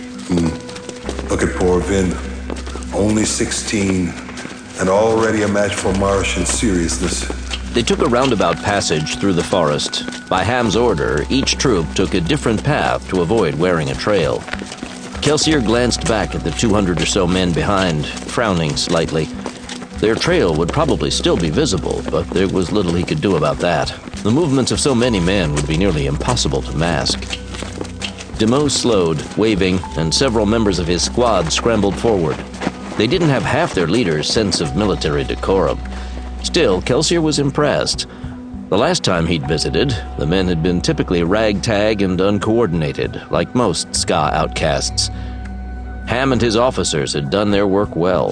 Look at poor Vin. Only 16, and already a match for Marsh in seriousness. They took a roundabout passage through the forest. By Ham's order, each troop took a different path to avoid wearing a trail. Kelsier glanced back at the 200 or so men behind, frowning slightly. Their trail would probably still be visible, but there was little he could do about that. The movements of so many men would be nearly impossible to mask. Demeaux slowed, waving, and several members of his squad scrambled forward. They didn't have half their leader's sense of military decorum. Still, Kelsier was impressed. The last time he'd visited, the men had been typically ragtag and uncoordinated, like most Ska outcasts. Ham and his officers had done their work well.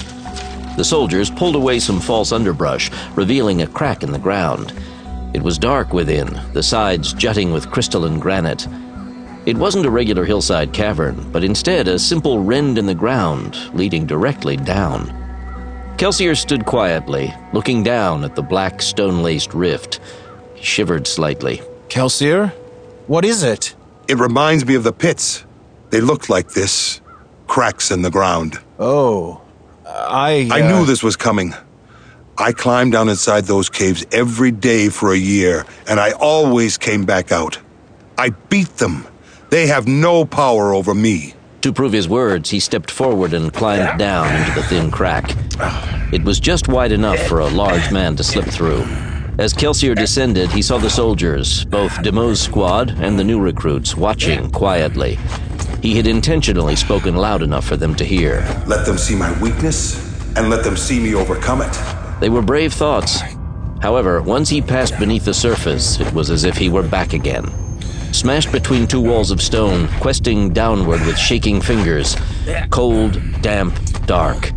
The soldiers pulled away some false underbrush, revealing a crack in the ground. It was dark within, the sides jutting with crystalline granite. It wasn't a regular hillside cavern, but instead a simple rend in the ground, leading directly down. Kelsier stood quietly, looking down at the black stone-laced rift. He shivered slightly. Kelsier? What is it? It reminds me of the pits. They looked like this. Cracks in the ground. Oh, I knew this was coming. I climbed down inside those caves every day for a year, and I always came back out. I beat them. They have no power over me. To prove his words, he stepped forward and climbed down into the thin crack. It was just wide enough for a large man to slip through. As Kelsier descended, he saw the soldiers, both Demo's squad and the new recruits, watching quietly. He had intentionally spoken loud enough for them to hear. Let them see my weakness, and let them see me overcome it. They were brave thoughts. However, once he passed beneath the surface, it was as if he were back again. Smashed between two walls of stone, questing downward with shaking fingers. Cold, damp, dark.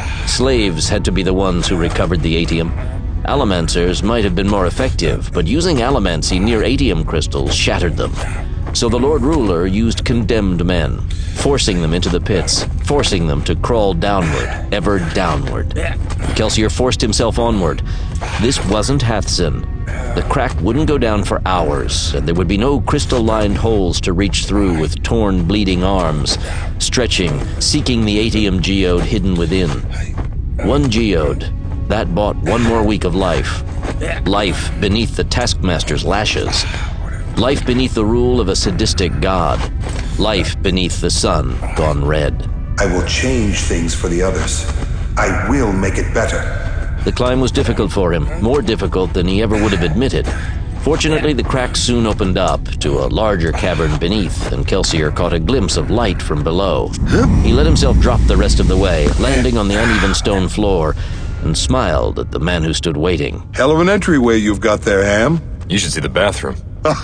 Slaves had to be the ones who recovered the atium. Allomancers might have been more effective, but using allomancy near atium crystals shattered them. So the Lord Ruler used condemned men, forcing them into the pits, forcing them to crawl downward, ever downward. Kelsier forced himself onward. This wasn't Hathsin. The crack wouldn't go down for hours, and there would be no crystal-lined holes to reach through with torn, bleeding arms, stretching, seeking the atium geode hidden within. One geode, that bought one more week of life. Life beneath the Taskmaster's lashes. Life beneath the rule of a sadistic god. Life beneath the sun gone red. I will change things for the others. I will make it better. The climb was difficult for him, more difficult than he ever would have admitted. Fortunately, the crack soon opened up to a larger cavern beneath, and Kelsier caught a glimpse of light from below. He let himself drop the rest of the way, landing on the uneven stone floor, and smiled at the man who stood waiting. Hell of an entryway you've got there, Ham. You should see the bathroom.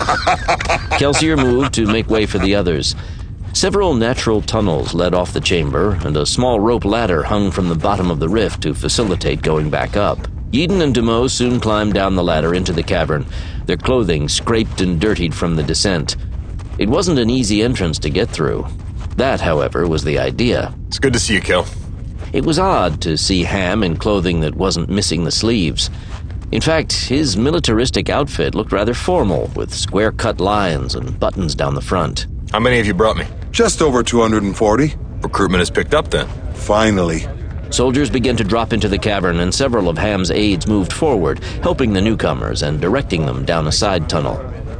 Kelsier moved to make way for the others. Several natural tunnels led off the chamber, and a small rope ladder hung from the bottom of the rift to facilitate going back up. Eden and Demo soon climbed down the ladder into the cavern, their clothing scraped and dirtied from the descent. It wasn't an easy entrance to get through. That, however, was the idea. It's good to see you, Kel. It was odd to see Ham in clothing that wasn't missing the sleeves. In fact, his militaristic outfit looked rather formal, with square-cut lines and buttons down the front. How many have you brought me? Just over 240. Recruitment has picked up, then. Finally. Soldiers began to drop into the cavern, and several of Ham's aides moved forward, helping the newcomers and directing them down a side tunnel.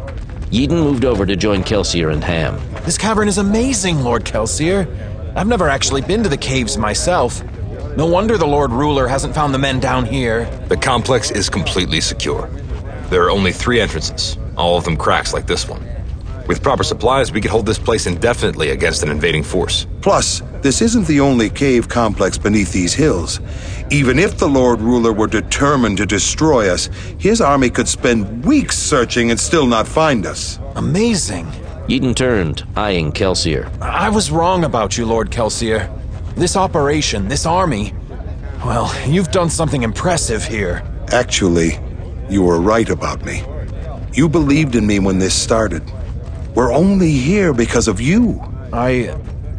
Eden moved over to join Kelsier and Ham. This cavern is amazing, Lord Kelsier. I've never actually been to the caves myself. No wonder the Lord Ruler hasn't found the men down here. The complex is completely secure. There are only 3 entrances, all of them cracks like this one. With proper supplies, we could hold this place indefinitely against an invading force. Plus, this isn't the only cave complex beneath these hills. Even if the Lord Ruler were determined to destroy us, his army could spend weeks searching and still not find us. Amazing. Eden turned, eyeing Kelsier. I was wrong about you, Lord Kelsier. This operation, this army, well, you've done something impressive here. Actually, you were right about me. You believed in me when this started. We're only here because of you. I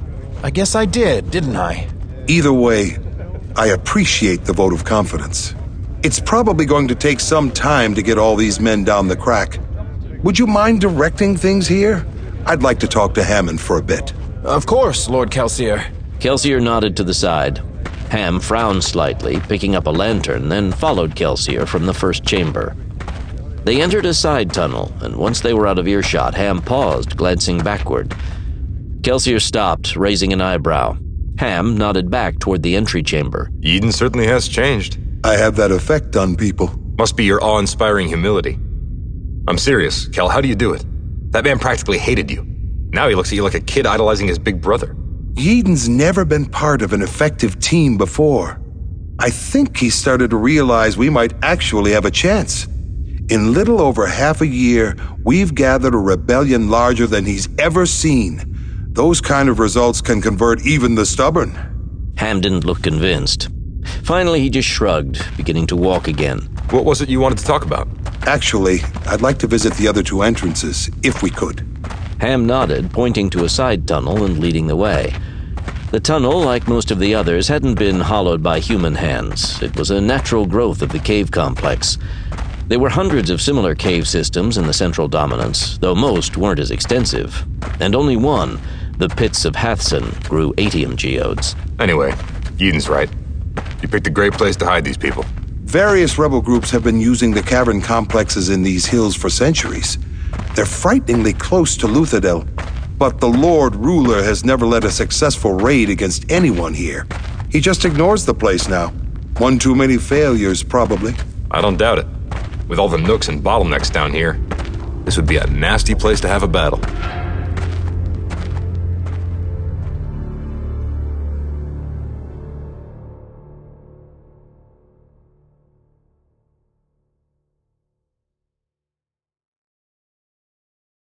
guess I did, didn't I? Either way, I appreciate the vote of confidence. It's probably going to take some time to get all these men down the crack. Would you mind directing things here? I'd like to talk to Hammond for a bit. Of course, Lord Kelsier. Kelsier nodded to the side. Ham frowned slightly, picking up a lantern, then followed Kelsier from the first chamber. They entered a side tunnel, and once they were out of earshot, Ham paused, glancing backward. Kelsier stopped, raising an eyebrow. Ham nodded back toward the entry chamber. Eden certainly has changed. I have that effect on people. Must be your awe-inspiring humility. I'm serious, Kel, how do you do it? That man practically hated you. Now he looks at you like a kid idolizing his big brother. Yeadon's never been part of an effective team before. I think he started to realize we might actually have a chance. In little over half a year, we've gathered a rebellion larger than he's ever seen. Those kind of results can convert even the stubborn. Ham didn't look convinced. Finally, he just shrugged, beginning to walk again. What was it you wanted to talk about? Actually, I'd like to visit the other two entrances, if we could. Ham nodded, pointing to a side tunnel and leading the way. The tunnel, like most of the others, hadn't been hollowed by human hands. It was a natural growth of the cave complex. There were hundreds of similar cave systems in the Central Dominance, though most weren't as extensive. And only one, the Pits of Hathson, grew atium geodes. Anyway, Yeadon's right. You picked a great place to hide these people. Various rebel groups have been using the cavern complexes in these hills for centuries. They're frighteningly close to Luthadel, but the Lord Ruler has never led a successful raid against anyone here. He just ignores the place now. One too many failures, probably. I don't doubt it. With all the nooks and bottlenecks down here, this would be a nasty place to have a battle.